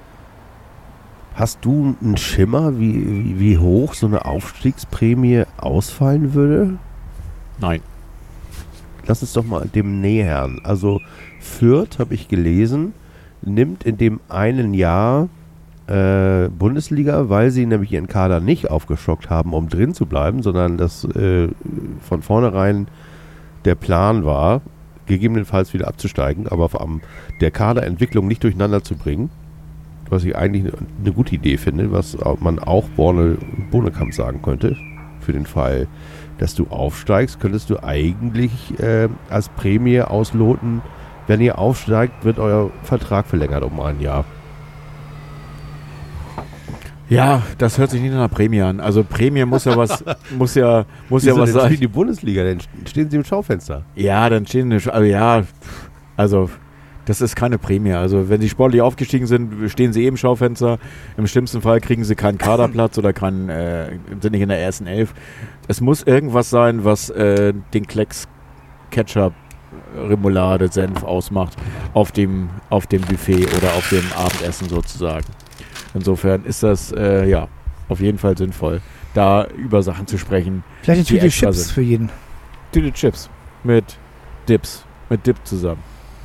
Hast du einen Schimmer, wie hoch so eine Aufstiegsprämie ausfallen würde? Nein. Lass uns doch mal dem nähern. Also Fürth, habe ich gelesen, nimmt in dem einen Jahr Bundesliga, weil sie nämlich ihren Kader nicht aufgestockt haben, um drin zu bleiben, sondern das von vornherein der Plan war, gegebenenfalls wieder abzusteigen, aber der Kaderentwicklung nicht durcheinander zu bringen. Was ich eigentlich eine gute Idee finde, was man auch Bohnekamp sagen könnte. Für den Fall, dass du aufsteigst, könntest du eigentlich als Prämie ausloten, wenn ihr aufsteigt, wird euer Vertrag verlängert um ein Jahr. Ja, das hört sich nicht nach einer Prämie an. Also Prämie muss ja was sein. Wie die Bundesliga, dann stehen sie im Schaufenster. Ja, dann stehen also das ist keine Prämie. Also wenn sie sportlich aufgestiegen sind, stehen sie im Schaufenster. Im schlimmsten Fall kriegen sie keinen Kaderplatz oder sind nicht in der ersten 11. Es muss irgendwas sein, was den Klecks Ketchup, Remoulade, Senf ausmacht auf dem Buffet oder auf dem Abendessen sozusagen. Insofern ist das auf jeden Fall sinnvoll, da über Sachen zu sprechen. Vielleicht eine Tüte extra Chips sind. für jeden. Tüte Chips mit Dip zusammen.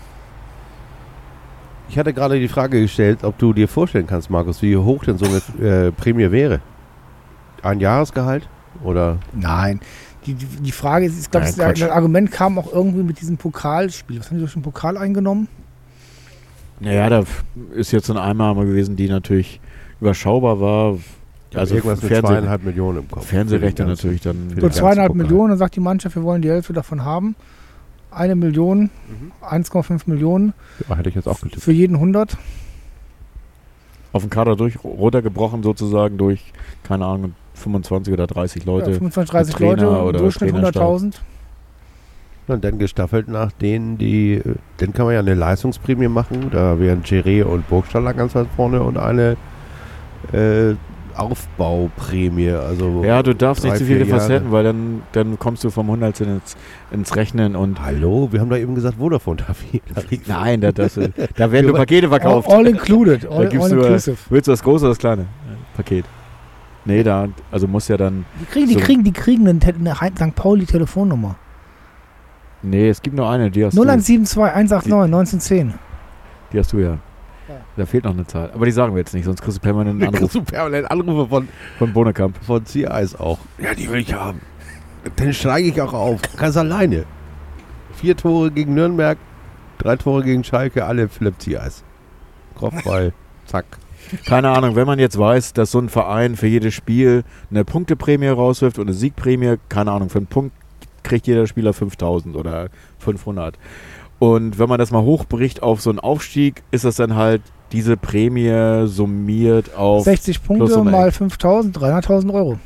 Ich hatte gerade die Frage gestellt, ob du dir vorstellen kannst, Markus, wie hoch denn so eine Prämie wäre. Ein Jahresgehalt? Oder? Nein. Die Frage ist, ich glaube, das Argument kam auch irgendwie mit diesem Pokalspiel. Was haben die durch den Pokal eingenommen? Naja, da ist jetzt eine Einnahme gewesen, die natürlich überschaubar war. Also irgendwas mit 2,5 Millionen im Kopf. Fernsehrechte natürlich dann. So 2,5 Millionen, dann sagt die Mannschaft, wir wollen die Hälfte davon haben. 1 Million, 1,5 Millionen. Ja, hätte ich jetzt auch getippt. Für jeden 100. Auf den Kader runtergebrochen sozusagen durch, keine Ahnung, 25 oder 30 Leute. Ja, 25, 30 Trainer Leute, oder Durchschnitt 100.000. Und dann gestaffelt nach denen, dann kann man ja eine Leistungsprämie machen. Da wären Geré und Burgstaller ganz weit vorne und eine Aufbauprämie. Also Ja, du darfst nicht 3, zu viele 4 Jahre. Facetten, weil dann kommst du vom Hundertstel ins Rechnen und Hallo, wir haben da eben gesagt Vodafone-Tarif. nein, da werden nur Pakete verkauft. All included, Da all gibst du, inclusive. willst du das große oder das kleine Paket? Nee, also muss ja dann, Die kriegen eine St. Pauli-Telefonnummer. nee, es gibt nur eine, die hast du. 0172 189 1910. Die hast du ja. Da fehlt noch eine Zahl. Aber die sagen wir jetzt nicht, sonst kriegst du permanent einen Anruf Du permanent Anrufe von Bonekamp. von Sea-Eis auch. Ja, die will ich haben. Dann steige ich auch auf. Ganz alleine. 4 Tore gegen Nürnberg, 3 Tore gegen Schalke, alle Philipp Sea-Eis. Kopfball, zack. Keine Ahnung, wenn man jetzt weiß, dass so ein Verein für jedes Spiel eine Punkteprämie rauswirft und eine Siegprämie, keine Ahnung, für einen Punkt kriegt jeder Spieler 5.000 oder 500. Und wenn man das mal hochbricht auf so einen Aufstieg, ist das dann halt diese Prämie summiert auf 60 plus Punkte und mal Eck. 5.000, 300.000 Euro.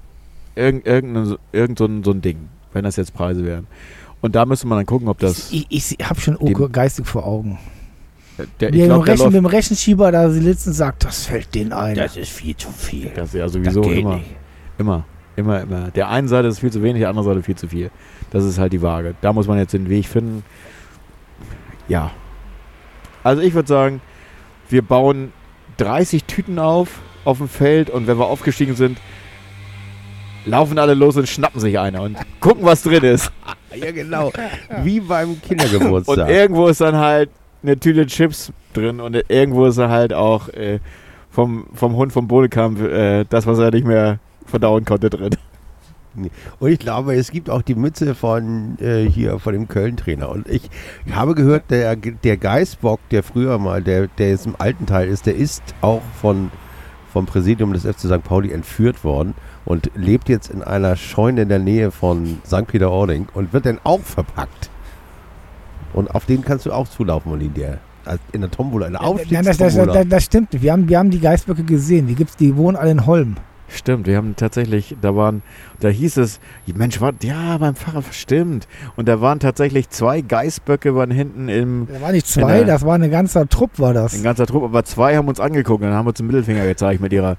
irgend so ein Ding, wenn das jetzt Preise wären. Und da müsste man dann gucken, ob das... Ich habe schon Oke geistig vor Augen. Ich Wie er glaube, mit dem Rechenschieber da sitzen sagt, das fällt denen ein. Das ist viel zu viel. das ist ja sowieso Das geht immer. nicht. Immer. Der einen Seite ist viel zu wenig, der anderen Seite viel zu viel. Das ist halt die Waage. Da muss man jetzt den Weg finden. Ja. Also ich würde sagen, wir bauen 30 Tüten auf dem Feld und wenn wir aufgestiegen sind, laufen alle los und schnappen sich eine und gucken, was drin ist. Ja, genau. Wie beim Kindergeburtstag. Und irgendwo ist dann halt eine Tüte Chips drin und irgendwo ist dann halt auch vom Hund vom Bodekamp das, was er nicht mehr verdauen konnte, drin. Und ich glaube, es gibt auch die Mütze von dem Köln-Trainer. Und ich habe gehört, der Geißbock, der früher mal, der jetzt im alten Teil ist, der ist auch vom Präsidium des FC St. Pauli entführt worden und lebt jetzt in einer Scheune in der Nähe von St. Peter-Ording und wird dann auch verpackt. Und auf den kannst du auch zulaufen und in der Tombola, in der Aufstiegstombola. Das stimmt nicht. Wir haben die Geißböcke gesehen. Die wohnen alle in Holm. Stimmt, wir haben tatsächlich, da hieß es, Mensch, beim Pfarrer, stimmt. Und da waren tatsächlich 2 Geißböcke waren hinten im... Da waren nicht 2, das war ein ganzer Trupp, war das. Ein ganzer Trupp, aber 2 haben uns angeguckt und dann haben uns den Mittelfinger gezeigt mit ihrer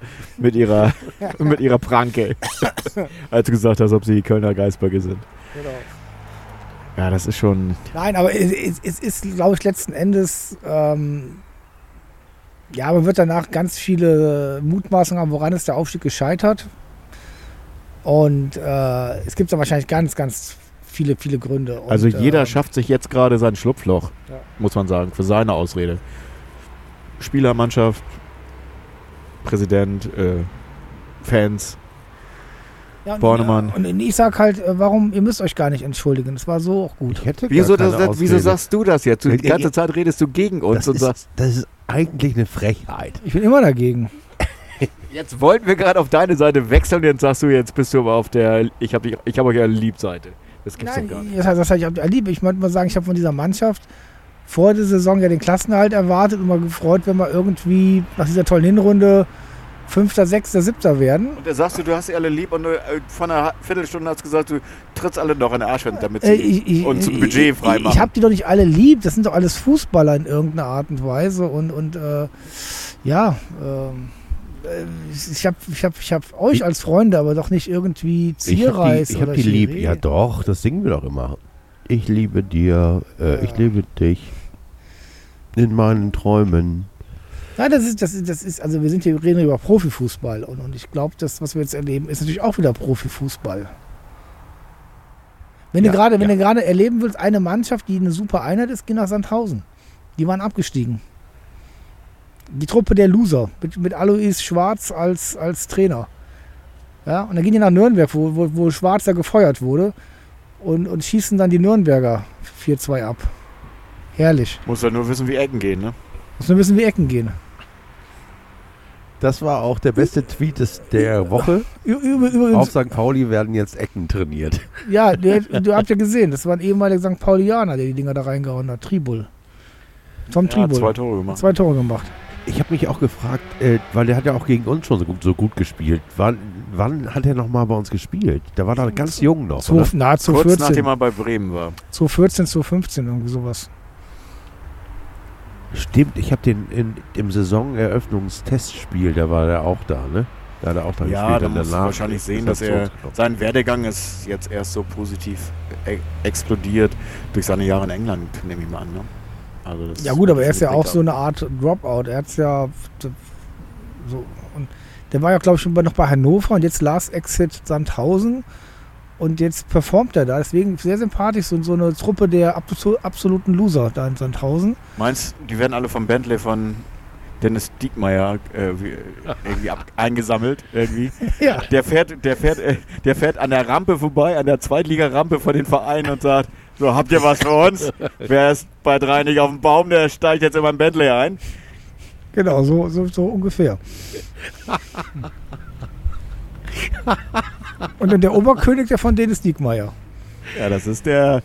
Pranke. Als du gesagt hast, ob sie die Kölner Geißböcke sind. Genau. Ja, das ist schon... Nein, aber es ist, glaube ich, letzten Endes... ja, man wird danach ganz viele Mutmaßungen haben, woran ist der Aufstieg gescheitert. Und es gibt da wahrscheinlich ganz, ganz viele Gründe. Und, Also jeder schafft sich jetzt gerade sein Schlupfloch, Ja. muss man sagen, für seine Ausrede. Spieler, Mannschaft, Präsident, Fans. ja, und, Bornemann. Und ich sag halt, warum, ihr müsst euch gar nicht entschuldigen. Das war so auch gut. Ich hätte Wieso, gar keine wieso Ausrede. sagst du das jetzt? Die Ja, ganze ja. Zeit redest du gegen uns Das und sagst, ist eigentlich eine Frechheit. Ich bin immer dagegen. jetzt wollten wir gerade auf deine Seite wechseln, jetzt sagst du, jetzt bist du aber auf der ich hab euch eine Liebseite. Das gibt's doch gar nicht. Das heißt, ich habe lieb. Ich möchte mal sagen, ich habe von dieser Mannschaft vor der Saison ja den Klassenerhalt erwartet und mal gefreut, wenn wir irgendwie nach dieser tollen Hinrunde 5., 6., 7. werden. Und da sagst du hast sie alle lieb und von einer Viertelstunde hast gesagt, du trittst alle noch in den Arsch, damit sie uns zum Budget freimachen. Ich habe die doch nicht alle lieb. Das sind doch alles Fußballer in irgendeiner Art und Weise. Und ich hab euch als Freunde, aber doch nicht irgendwie Zierreis Ich hab oder die lieb. Chiré. Ja doch, das singen wir doch immer. Ich liebe dir, ich liebe dich. In meinen Träumen. Nein, das ist, also wir reden über Profifußball und ich glaube, das, was wir jetzt erleben, ist natürlich auch wieder Profifußball. Wenn du gerade erleben willst, eine Mannschaft, die eine super Einheit ist, geh nach Sandhausen. Die waren abgestiegen. Die Truppe der Loser mit Alois Schwarz als Trainer. Ja, und dann gehen die nach Nürnberg, wo Schwarz da gefeuert wurde und schießen dann die Nürnberger 4-2 ab. Herrlich. Muss ja nur wissen, wie Ecken gehen, ne? Muss nur wissen, wie Ecken gehen. Das war auch der beste Tweet der Woche. Übrigens, Auf St. Pauli werden jetzt Ecken trainiert. ja, du habt ja gesehen, das war ein ehemaliger St. Paulianer, der die Dinger da reingehauen hat. Tribul. Tom Er hat Tribul. 2 Tore gemacht. 2 Tore gemacht. Ich habe mich auch gefragt, weil der hat ja auch gegen uns schon so gut gespielt. Wann hat er nochmal bei uns gespielt? Der war da ganz jung noch, oder? Kurz 2014, nachdem er bei Bremen war. 2014, 2015, irgendwie sowas. Stimmt, ich habe den im Saisoneröffnungstestspiel, da war der auch da, ne? Da hat er auch dran Ja, gespielt. da und muss danach wahrscheinlich sehen, ist dass er zurückgekommen. sein Werdegang ist jetzt erst so positiv explodiert durch seine Jahre in England, nehme ich mal an. Ne? Also das Ja gut, aber er ist ja bringt auch so eine Art Dropout. Er hat's ja so, und der war ja, glaube ich, schon noch bei Hannover und jetzt Last Exit Sandhausen und jetzt performt er da. Deswegen sehr sympathisch, so eine Truppe der absoluten Loser da in Sandhausen. Meinst du, die werden alle vom Bentley von Dennis Diekmeyer irgendwie eingesammelt irgendwie? Ja. Der fährt an der Rampe vorbei, an der Zweitliga-Rampe vor den Vereinen und sagt, so, habt ihr was für uns? Wer ist bei 3 nicht auf dem Baum, der steigt jetzt in mein Bentley ein. Genau, so ungefähr. Und dann der Oberkönig, der von Dennis Diekmeyer. Ja, das ist der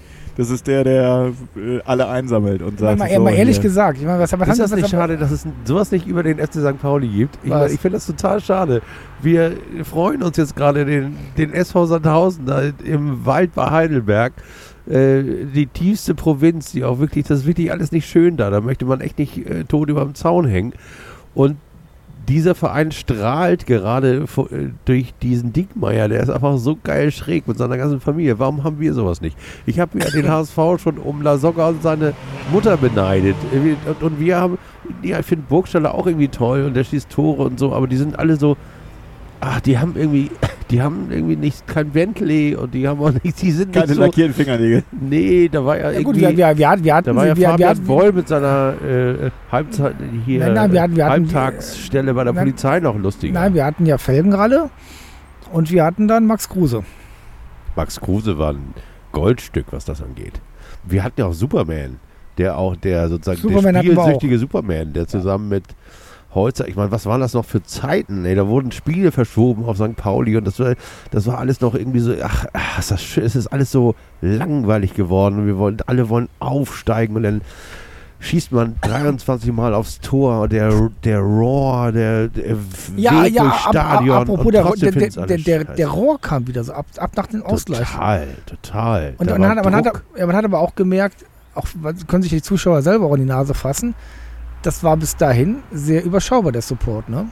alle einsammelt und sagt, Mal ehrlich gesagt, ich meine, was haben Ist das nicht was- schade, dass es sowas nicht über den FC St. Pauli gibt? Ich Was? meine, ich finde das total schade. Wir freuen uns jetzt gerade den SV Sandhausen da im Wald bei Heidelberg. Die tiefste Provinz, die auch wirklich, das ist wirklich alles nicht schön da. Da möchte man echt nicht tot über dem Zaun hängen. Und dieser Verein strahlt gerade durch diesen Diekmeyer, der ist einfach so geil schräg mit seiner ganzen Familie. Warum haben wir sowas nicht? Ich habe ja den HSV schon um Lasogga und seine Mutter beneidet. Und wir haben, ja, ich finde Burgstaller auch irgendwie toll und der schießt Tore und so, aber die sind alle so, die haben irgendwie nicht kein Bentley und die haben auch nicht, die sind keine nicht so, lackierten Fingernägel. nee, da war ja Ja gut, irgendwie, wir hatten da war ja wir Fabian hatten- Boll mit seiner Halbzeit hier Nein, wir hatten- Halbtagsstelle bei der Nein. Polizei noch lustiger. Nein, wir hatten ja Felgenralle und wir hatten dann Max Kruse. Max Kruse war ein Goldstück, was das angeht. Wir hatten ja auch Superman, der sozusagen Superman der hatten wir auch. spielsüchtige Superman, der zusammen mit Holzer, ich meine, was waren das noch für Zeiten? Ey, da wurden Spiele verschoben auf St. Pauli und das war alles noch irgendwie so, ist das schön, es ist alles so langweilig geworden und alle wollen aufsteigen und dann schießt man 23 Mal aufs Tor, der Roar, der Ja, Weg durchs Stadion apropos, und der, trotzdem der, findest du alles der scheiße. Rohr kam wieder so ab nach dem Ausgleich. Total. Und Da man war hat Druck. aber auch gemerkt, auch können sich die Zuschauer selber auch in die Nase fassen, das war bis dahin sehr überschaubar, der Support, ne?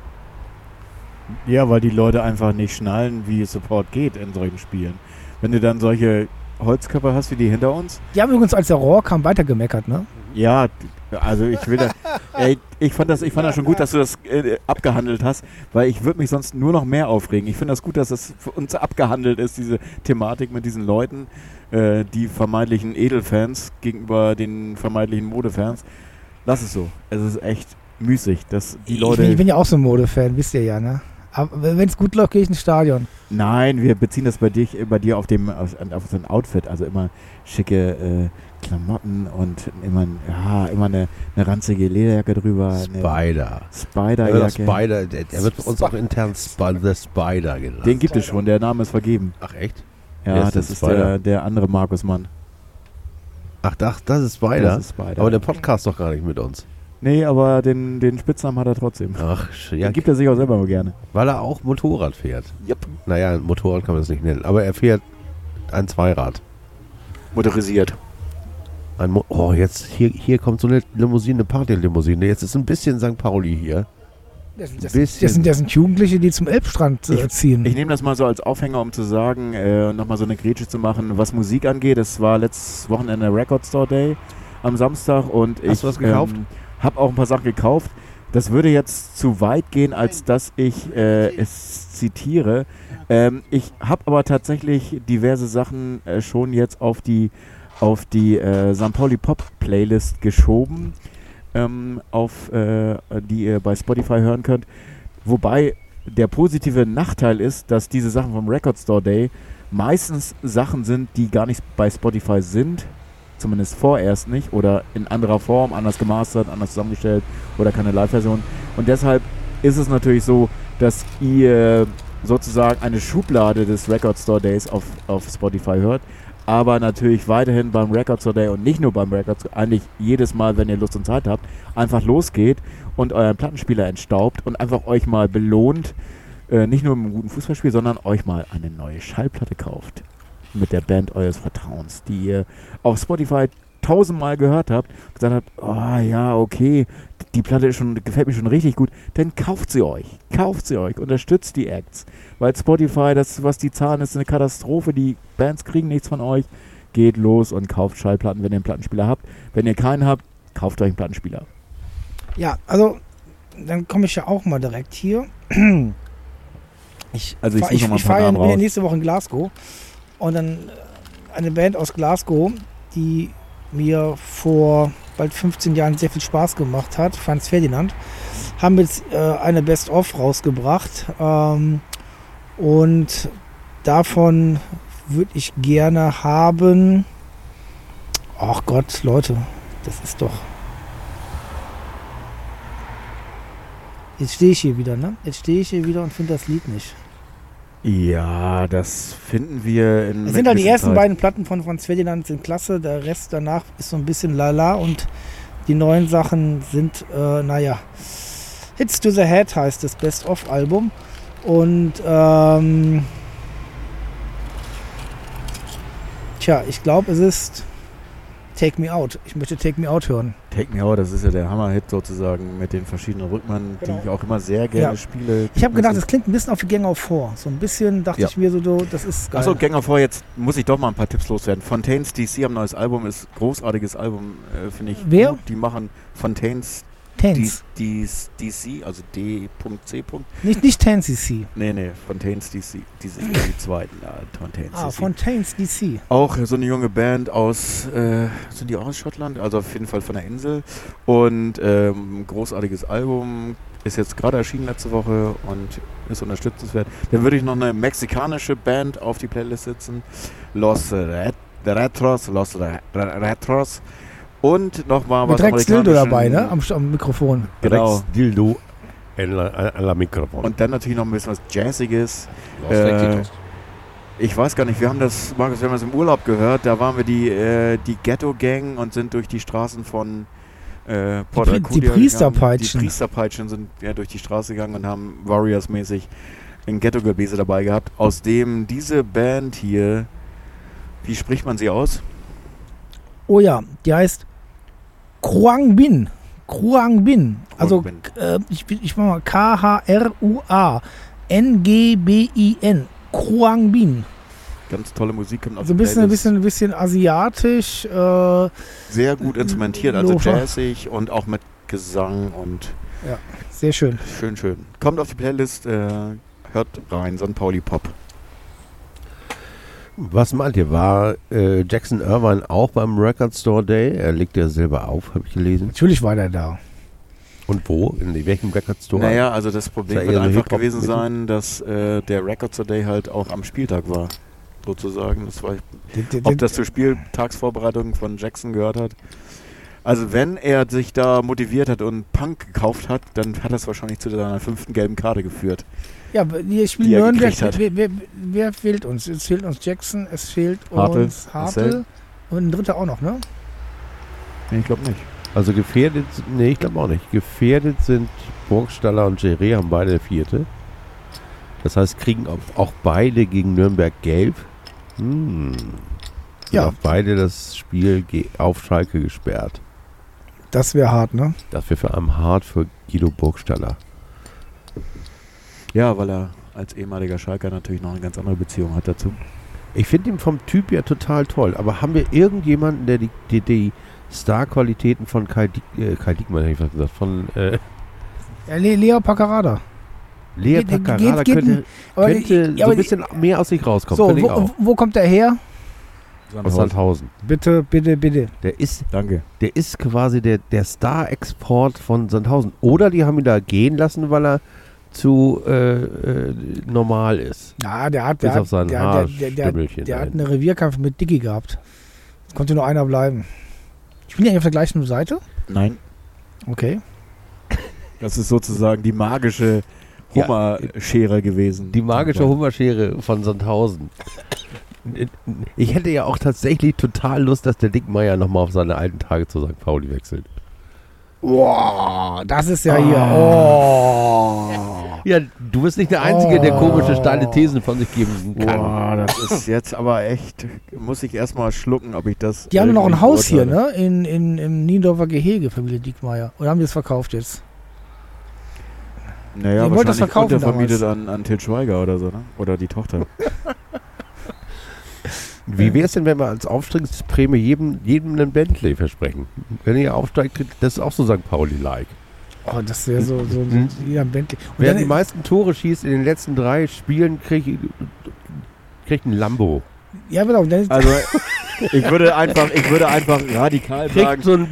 Ja, weil die Leute einfach nicht schnallen, wie Support geht in solchen Spielen. Wenn du dann solche Holzkörper hast wie die hinter uns. Die haben übrigens, als der Rohr kam, weiter gemeckert, ne? Ja, also ich will da. Ich fand das schon gut, dass du das abgehandelt hast, weil ich würde mich sonst nur noch mehr aufregen. Ich finde das gut, dass das für uns abgehandelt ist, diese Thematik mit diesen Leuten, die vermeintlichen Edelfans gegenüber den vermeintlichen Modefans. Lass es so. Es ist echt müßig, dass die Leute. Ich bin ja auch so ein Modefan, wisst ihr ja, ne? Aber wenn es gut läuft, gehe ich ins Stadion. Nein, wir beziehen das bei dir auf so ein Outfit, also immer schicke Klamotten und immer eine ranzige Lederjacke drüber. Spider. Spiderjacke. Spider, der wird bei uns auch intern The Spider genannt. Den gibt es schon, der Name ist vergeben. Ach echt? Ja, Wer ist das denn ist Spider? der andere Markus Mann. Ach, das ist Spider? Das ist Spider. Aber der Podcast doch gar nicht mit uns. Nee, aber den Spitznamen hat er trotzdem. Ach, ja, Den gibt er sich auch selber mal gerne. weil er auch Motorrad fährt. Yep. Naja, ein Motorrad kann man das nicht nennen, aber er fährt ein Zweirad. Motorisiert. Jetzt hier kommt so eine Limousine, eine Partylimousine. Jetzt ist ein bisschen St. Pauli hier. Das Bisschen. sind Jugendliche, die zum Elbstrand ziehen. Ich nehme das mal so als Aufhänger, um zu sagen, nochmal so eine Grätsche zu machen, was Musik angeht. Es war letztes Wochenende Record Store Day am Samstag und Hast du was gekauft? Habe auch ein paar Sachen gekauft. Das würde jetzt zu weit gehen, als dass ich es zitiere. Ich habe aber tatsächlich diverse Sachen schon jetzt auf die St. Pauli Pop Playlist geschoben, die ihr bei Spotify hören könnt. Wobei der positive Nachteil ist, dass diese Sachen vom Record Store Day meistens Sachen sind, die gar nicht bei Spotify sind, zumindest vorerst nicht, oder in anderer Form, anders gemastert, anders zusammengestellt oder keine Live-Version. Und deshalb ist es natürlich so, dass ihr sozusagen eine Schublade des Record Store Days auf Spotify hört, aber natürlich weiterhin beim Record Store Day und nicht nur beim Record Store, eigentlich jedes Mal, wenn ihr Lust und Zeit habt, einfach losgeht und euren Plattenspieler entstaubt und einfach euch mal belohnt, nicht nur mit einem guten Fußballspiel, sondern euch mal eine neue Schallplatte kauft mit der Band eures Vertrauens, die ihr auf Spotify tausendmal gehört habt, gesagt habt, oh ja, okay, die Platte gefällt mir schon richtig gut, dann kauft sie euch, unterstützt die Acts, weil Spotify, das, was die zahlen, ist eine Katastrophe, die Bands kriegen nichts von euch, geht los und kauft Schallplatten, wenn ihr einen Plattenspieler habt, wenn ihr keinen habt, kauft euch einen Plattenspieler. Ja, also dann komme ich ja auch mal direkt hier. Ich fahre ja nächste Woche in Glasgow und dann eine Band aus Glasgow, die mir vor bald 15 Jahren sehr viel Spaß gemacht hat, Franz Ferdinand, haben jetzt eine Best-of rausgebracht und davon würde ich gerne haben, ach Gott, Leute, das ist doch... Jetzt stehe ich hier wieder, ne? Jetzt stehe ich hier wieder und finde das Lied nicht. Ja, das finden wir in... Es sind halt die ersten beiden Platten von Franz Ferdinand sind klasse, der Rest danach ist so ein bisschen lala und die neuen Sachen sind, Hits to the Head heißt das Best-of-Album und ich glaube, es ist Take Me Out. Ich möchte Take Me Out hören. Take Me Out, das ist ja der Hammer-Hit sozusagen mit den verschiedenen Rhythmen, die ich auch immer sehr gerne spiele. Ich habe gedacht, das klingt ein bisschen auf wie Gang of Four. So ein bisschen dachte ich mir so, das ist geil. Achso, Gang of Four, jetzt muss ich doch mal ein paar Tipps loswerden. Fontaines DC haben ein neues Album, ist ein großartiges Album, finde ich. Wer? Gut. Die machen Fontaines DC, also D.C. Nicht Tansy. Nee, Fontaines DC, die zweiten, Fontaines DC. Fontaines DC. Auch so eine junge Band aus, sind die auch aus Schottland? Also auf jeden Fall von der Insel. Und ein großartiges Album, ist jetzt gerade erschienen letzte Woche und ist unterstützenswert. Dann würde ich noch eine mexikanische Band auf die Playlist setzen. Los Retros. Und nochmal was Rex Dildo dabei, ne? Am Mikrofon. Genau. Rex Dildo an la Mikrofon. Und dann natürlich noch ein bisschen was Jazziges. Ich weiß gar nicht, Markus, wir haben das im Urlaub gehört, da waren wir die Ghetto Gang und sind durch die Straßen von Port Alcudia die Priesterpeitschen. Die Priesterpeitschen sind durch die Straße gegangen und haben Warriors-mäßig ein Ghetto-Gebese dabei gehabt, aus dem diese Band hier, wie spricht man sie aus? Oh ja, die heißt Khruangbin. Also ich mach mal Khruangbin. Khruangbin. Ganz tolle Musik. Kommt also ein bisschen asiatisch. Sehr gut instrumentiert, also jazzig und auch mit Gesang und... Ja, sehr schön. Schön. Kommt auf die Playlist, hört rein, St. Pauli Pop. Was meint ihr, war Jackson Irvine auch beim Record Store Day? Er legt ja selber auf, habe ich gelesen. Natürlich war er da. Und wo? In welchem Record Store? Naja, also das Problem wird einfach gewesen sein, dass der Record Store Day halt auch am Spieltag war, sozusagen. Das war, ob das zur Spieltagsvorbereitung von Jackson gehört hat. Also wenn er sich da motiviert hat und Punk gekauft hat, dann hat das wahrscheinlich zu seiner 5. gelben Karte geführt. Ja, wir spielen Nürnberg. Wer fehlt uns? Es fehlt uns Jackson, es fehlt uns Hartl und ein dritter auch noch, ne? Nee, ich glaube nicht. Also gefährdet, nee, ich glaube auch nicht. Gefährdet sind Burgstaller und Geré, haben beide der 4. Das heißt, kriegen auch beide gegen Nürnberg gelb. Ja. Auch beide das Spiel auf Schalke gesperrt. Das wäre hart, ne? Das wäre vor allem hart für Guido Burgstaller. Ja, weil er als ehemaliger Schalker natürlich noch eine ganz andere Beziehung hat dazu. Ich finde ihn vom Typ ja total toll. Aber haben wir irgendjemanden, der die Star-Qualitäten von Kai Diekmann, hätte ich fast gesagt, von Leo Paccarada. Leo Paccarada könnte so ein bisschen mehr aus sich rauskommen. So, wo kommt er her? Aus Sandhausen. Bitte. Der ist quasi der Star-Export von Sandhausen. Oder die haben ihn da gehen lassen, weil er zu normal ist. Ja, der hat eine Revierkampf mit Dicky gehabt. Es konnte nur einer bleiben. Spielen die eigentlich auf der gleichen Seite? Nein. Okay. Das ist sozusagen die magische Hummerschere gewesen. Die magische Hummerschere von Sandhausen. Ich hätte ja auch tatsächlich total Lust, dass der Dickmeier nochmal auf seine alten Tage zu St. Pauli wechselt. Wow, das ist ja hier. Oh. Ja, Du bist nicht der Einzige, der komische, steile Thesen von sich geben kann. Boah, das ist jetzt aber echt, muss ich erstmal schlucken, ob ich das... Die haben noch ein irgendwie Haus hier, beurteile. ne? Im Niendorfer Gehege, Familie Diekmeyer. Oder haben die es verkauft jetzt? Naja, Ihr wollt das wahrscheinlich verkaufen untervermietet an Til Schweiger oder so, ne? Oder die Tochter. Wie wäre es denn, wenn wir als Aufstiegsprämie jedem einen Bentley versprechen? Wenn ihr aufsteigt, kriegt das ist auch so St. Pauli-like. Oh, das wäre so ja, Bentley. Und Wer dann, die meisten Tore schießt in den letzten 3 Spielen, kriegt ein Lambo. ja, genau. Und dann ist, Also, ich würde einfach radikal Kriegt sagen, so ein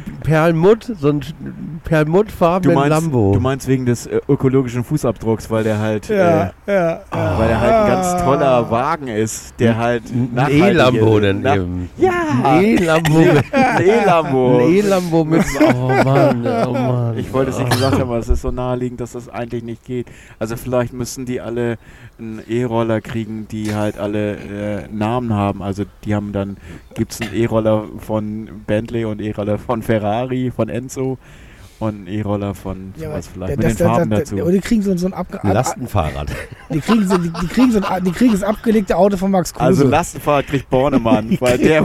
perlmuttfarbenen Lambo. du meinst wegen des ökologischen Fußabdrucks, weil der halt, ja. weil der halt ein ganz toller Wagen ist, der halt ein nachhaltig E-Lambo ist. denn eben. Ja! Ein E-Lambo. Ein E-Lambo. Ein E-Lambo mit... Oh Mann. Ich wollte es nicht gesagt haben, aber es ist so naheliegend, dass das eigentlich nicht geht. Also vielleicht müssen die alle einen E-Roller kriegen, die halt alle Namen haben. Also die haben dann, gibt es einen E-Roller von Bentley und E-Roller von Ferrari, von Enzo und einen E-Roller von Ja, was aber vielleicht mit den Farben dazu. Und die kriegen so ein Lastenfahrrad. die kriegen das abgelegte Auto von Max Kruse. Also Lastenfahrrad kriegt Bornemann, weil der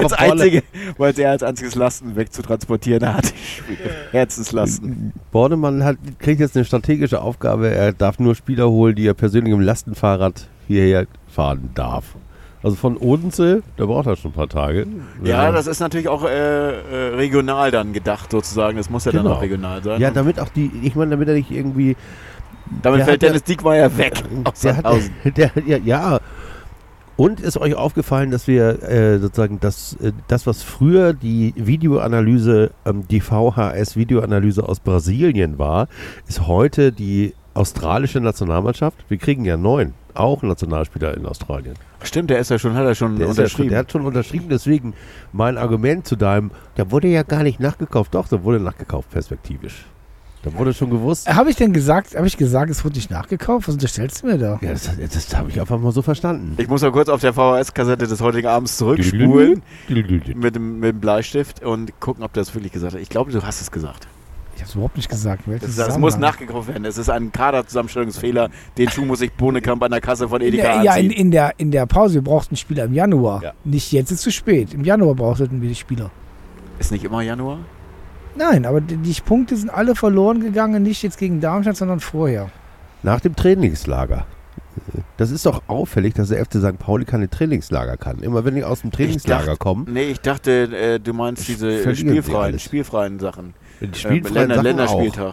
als einziges Lasten wegzutransportieren hat. Herzenslasten. Bornemann kriegt jetzt eine strategische Aufgabe. Er darf nur Spieler holen, die er persönlich im Lastenfahrrad hierher fahren darf. Also von Odense, da braucht er schon ein paar Tage. Ja, das ist natürlich auch regional dann gedacht sozusagen. Das muss ja dann Genau. auch regional sein. Ja, damit auch damit er nicht irgendwie... Damit der fällt hat Dennis Diekmeyer weg aus Sandhausen. Ja. Und ist euch aufgefallen, dass wir sozusagen das, was früher die Videoanalyse, die VHS-Videoanalyse aus Brasilien war, ist heute die australische Nationalmannschaft. Wir kriegen ja 9, auch Nationalspieler in Australien. Stimmt, hat er schon unterschrieben. Der hat schon unterschrieben, deswegen mein Argument zu deinem, der wurde ja gar nicht nachgekauft. Doch, der wurde nachgekauft, perspektivisch. Da wurde schon gewusst. Habe ich gesagt, es wurde nicht nachgekauft? Was unterstellst du mir da? Ja, das habe ich einfach mal so verstanden. Ich muss mal kurz auf der VHS-Kassette des heutigen Abends zurückspulen mit dem Bleistift und gucken, ob der das wirklich gesagt hat. Ich glaube, du hast es gesagt. Ich habe es überhaupt nicht gesagt. Das muss nachgekauft werden. Es ist ein Kaderzusammenstellungsfehler. Den Schuh muss sich Bohnekamp an der Kasse von Edeka anziehen. In der Pause. Wir brauchten einen Spieler im Januar. Ja. Nicht jetzt, ist zu spät. Im Januar brauchten wir die Spieler. Ist nicht immer Januar? Nein, aber die Punkte sind alle verloren gegangen. Nicht jetzt gegen Darmstadt, sondern vorher. Nach dem Trainingslager. Das ist doch auffällig, dass der FC St. Pauli keine Trainingslager kann. Immer wenn die aus dem Trainingslager kommen. Nee, ich dachte, du meinst diese spielfreien Sachen. Die spielfreien Sachen Länderspieltag.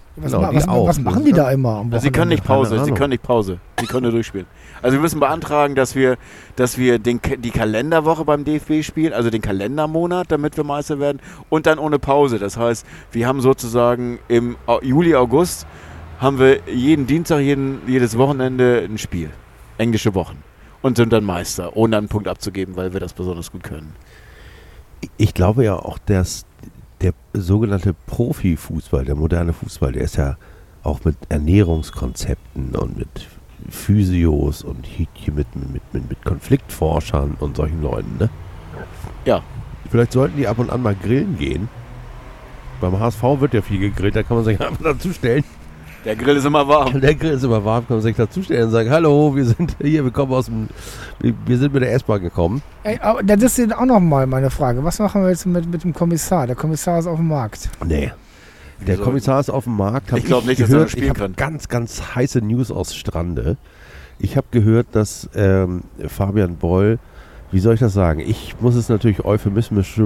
Was machen die da immer am Sie können nicht Pause, Keine sie Ahnung. können nicht Pause. Sie können nur durchspielen. Also wir müssen beantragen, dass wir die Kalenderwoche beim DFB spielen, also den Kalendermonat, damit wir Meister werden und dann ohne Pause. Das heißt, wir haben sozusagen im Juli, August haben wir jeden Dienstag, jedes Wochenende ein Spiel. Englische Wochen. Und sind dann Meister, ohne einen Punkt abzugeben, weil wir das besonders gut können. Ich glaube ja auch, dass der sogenannte Profifußball, der moderne Fußball, der ist ja auch mit Ernährungskonzepten und mit Physios und hier mit Konfliktforschern und solchen Leuten, ne? Ja. Vielleicht sollten die ab und an mal grillen gehen. Beim HSV wird ja viel gegrillt, da kann man sich einfach dazustellen. Der Grill ist immer warm. Der Grill ist immer warm, kann man sich dazustellen und sagen, hallo, wir sind hier, wir sind mit der S-Bahn gekommen. Ey, aber das ist auch nochmal meine Frage. Was machen wir jetzt mit dem Kommissar? Der Kommissar ist auf dem Markt. Nee. Der Kommissar ist auf dem Markt. Ich glaube nicht, dass er spielen ich kann. habe ganz, ganz heiße News aus Strande. Ich habe gehört, dass Fabian Boll, wie soll ich das sagen? Ich muss es natürlich euphemistisch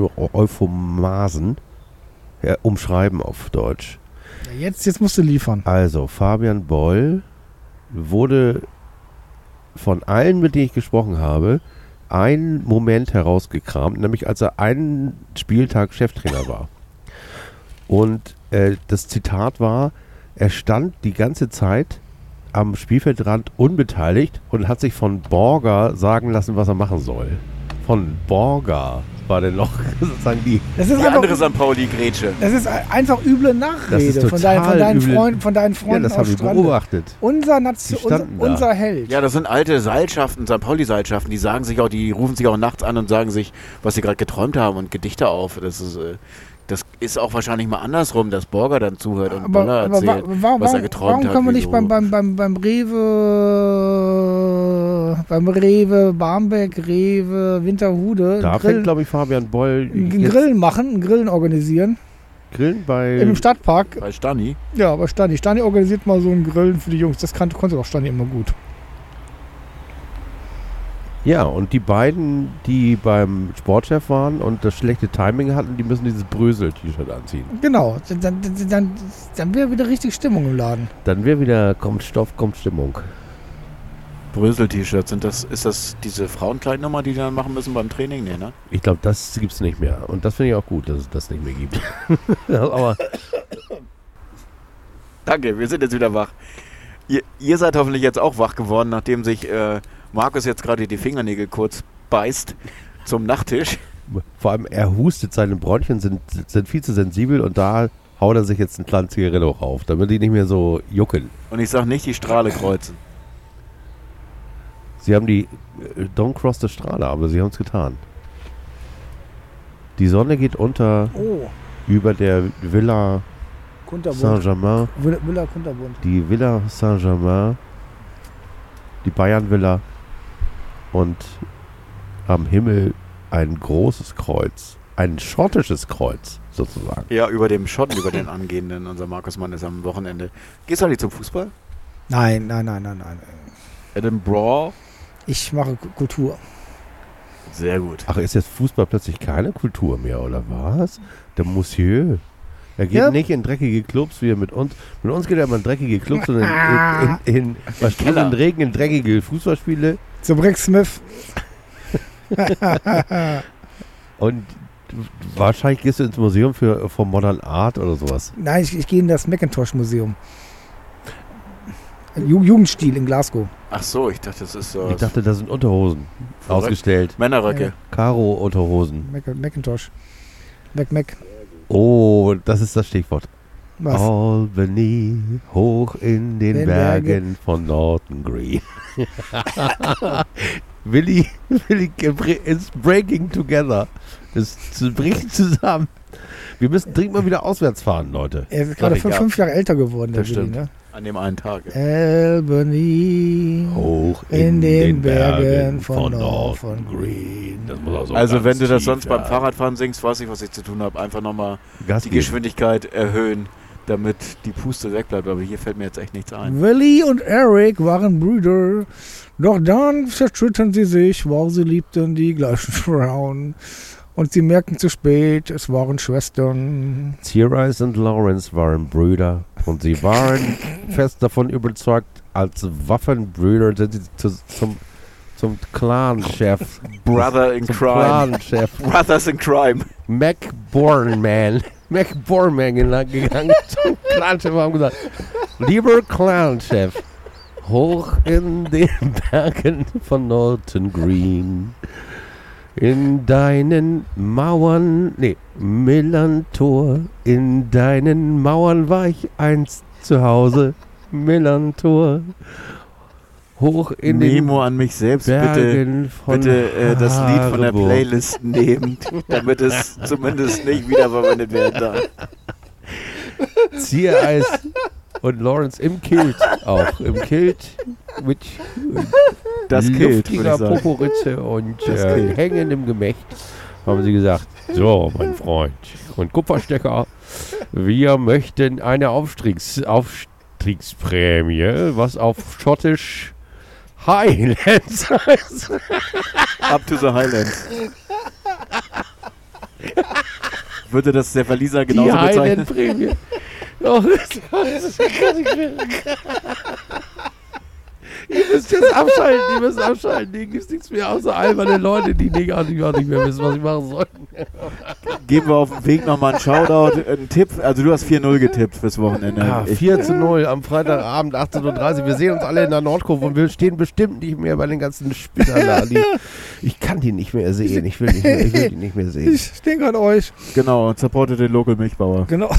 umschreiben auf Deutsch. Jetzt musst du liefern. Also, Fabian Boll wurde von allen, mit denen ich gesprochen habe, einen Moment herausgekramt, nämlich als er einen Spieltag Cheftrainer war. Und das Zitat war, er stand die ganze Zeit am Spielfeldrand unbeteiligt und hat sich von Borger sagen lassen, was er machen soll. Von Borger war denn noch sozusagen die... Das ist Die andere St. Pauli-Grätsche. Das ist einfach üble Das Nachrede ist von deinen üble. Freunden Ja, das aus habe ich Strande. beobachtet. Unser Held. Ja, das sind alte Seilschaften, St. Pauli-Seilschaften, die rufen sich auch nachts an und sagen sich, was sie gerade geträumt haben und Gedichte auf. Das ist Das ist auch wahrscheinlich mal andersrum, dass Borger dann zuhört und Aber, Boller aber erzählt, was er geträumt hat. warum können wir wie nicht so. beim Rewe Barmbek, Rewe Winterhude Da fängt, glaube ich, Fabian Boll einen jetzt Grillen machen, einen Grillen organisieren? Grillen bei... Im Stadtpark. Bei Stani? Ja, aber Stani. Stani organisiert mal so einen Grillen für die Jungs. Das konnte doch Stani immer gut. Ja, und die beiden, die beim Sportchef waren und das schlechte Timing hatten, die müssen dieses Brösel-T-Shirt anziehen. Genau. Dann wäre wieder richtig Stimmung im Laden. Dann wäre wieder, kommt Stoff, kommt Stimmung. Brösel-T-Shirts, ist das diese Frauenkleidnummer, die die dann machen müssen beim Training? Nee, ne? Ich glaube, das gibt es nicht mehr. Und das finde ich auch gut, dass es das nicht mehr gibt. Aber Danke, wir sind jetzt wieder wach. Ihr seid hoffentlich jetzt auch wach geworden, nachdem sich Markus jetzt gerade die Fingernägel kurz beißt zum Nachttisch. vor allem, er hustet, seine Bronchien sind viel zu sensibel und da haut er sich jetzt einen kleinen Zigarette auch auf, damit die nicht mehr so jucken. Und ich sag nicht die Strahle kreuzen. Sie haben die Don't Cross the Strahle, aber sie haben es getan. Die Sonne geht unter Oh, über der Villa Kunterbund. Saint-Germain. Villa Kunterbund. Die Villa Saint-Germain, die Bayern-Villa und am Himmel ein großes Kreuz, ein schottisches Kreuz sozusagen. Ja, über dem Schotten, über den angehenden. Unser Markus Mann ist am Wochenende. Gehst du eigentlich zum Fußball? Nein. Edinburgh? Ich mache Kultur. Sehr gut. Ach, ist jetzt Fußball plötzlich keine Kultur mehr, oder was? Der Monsieur. Er geht Ja. nicht in dreckige Clubs, wie er mit uns. Mit uns geht er immer in dreckige Clubs, sondern in Keller. Regen in dreckige Fußballspiele. Zum Rick Smith. Und wahrscheinlich gehst du ins Museum für Modern Art oder sowas. Nein, ich gehe in das Macintosh-Museum. Jugendstil in Glasgow. Ach so, ich dachte, das ist so Ich dachte, da sind Unterhosen Verrückt. ausgestellt. Männerröcke. Karo-Unterhosen. Macintosh. Mac. Oh, das ist das Stichwort. Was? Albany, hoch in den Den Bergen Bergen. von Norton Green. Willi ist breaking together. Es bricht zusammen. Wir müssen dringend mal wieder auswärts fahren, Leute. Er ist gerade Sag ich, ja. 5 Jahre älter geworden, der Das Willi, stimmt. ne? An dem einen Tag. Albany. Hoch In den Bergen von Norton Green. Das muss auch so Also ganz wenn du das tief sonst beim werden. Fahrradfahren singst, weiß ich, was ich zu tun habe. Einfach nochmal Gas die geben. Geschwindigkeit erhöhen, damit die Puste wegbleibt. Aber hier fällt mir jetzt echt nichts ein. Willi und Eric waren Brüder, doch dann zerstritten sie sich, weil sie liebten die gleichen Frauen. Und sie merkten zu spät, es waren Schwestern. Cerise und Lawrence waren Brüder und sie waren fest davon überzeugt, als Waffenbrüder sind sie zum Clan-Chef. Brother in Zum Crime. Clan-Chef Brothers in Crime. Mac Bornman gegangen zum Clan-Chef und haben gesagt, lieber Clan-Chef, hoch in den Bergen von Norton Green, in deinen Mauern, Millantor, in deinen Mauern war ich einst zu Hause, Millantor, hoch in Memo den an mich selbst, Bergen von das Lied von der Hareburg. Playlist nehmen, damit es zumindest nicht wiederverwendet werden darf. Ziereis und Lawrence im Kilt auch, im Kilt mit Das Kilt, würde ich luftiger sagen. Poporitze und Das Kilt. hängendem Gemächt, haben sie gesagt, so, mein Freund, und Kupferstecker, wir möchten eine Aufstiegsprämie, was auf Schottisch Highlands heißt. Up to the Highlands. Würde das der Verlierer Die genauso bezeichnen? Highland-Prämie. Oh, das kann nicht mehr. Ihr müsst jetzt abschalten, Hier gibt es nichts mehr außer alberne Leute, die auch nicht mehr wissen, was sie machen sollen. Geben wir auf dem Weg nochmal einen Shoutout, einen Tipp. Also du hast 4-0 getippt fürs Wochenende. Ja, 4:0 am Freitagabend, 18:30 Uhr. Wir sehen uns alle in der Nordkurve und wir stehen bestimmt nicht mehr bei den ganzen Spinnern da. Ich kann die nicht mehr sehen. Ich will die nicht mehr sehen. Ich denke an euch. Genau, und supportet den Local Milchbauer. Genau.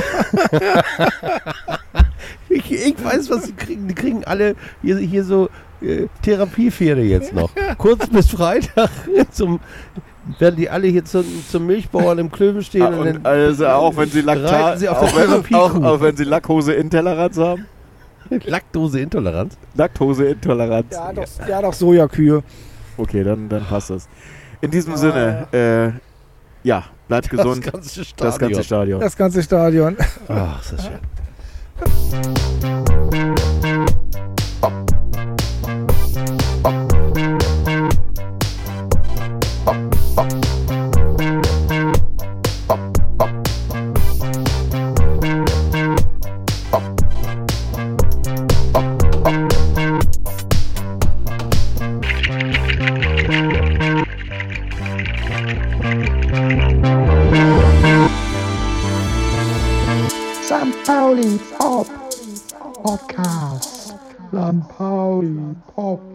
Ich weiß, was sie kriegen. Die kriegen alle hier so Therapiepferde jetzt noch. Kurz bis Freitag werden die alle hier zum Milchbauern im Klöven stehen. Und also auch wenn sie reiten sie auf der Therapiekuh. Auch wenn sie Laktoseintoleranz haben. Laktoseintoleranz? Laktoseintoleranz. Ja, doch Sojakühe. Okay, dann passt das. In diesem Sinne, ja, bleibt gesund. Das ganze Stadion. Das ganze Stadion. Ach, ist das schön. St. Pauli Pop Podcast. St. Pauli Pop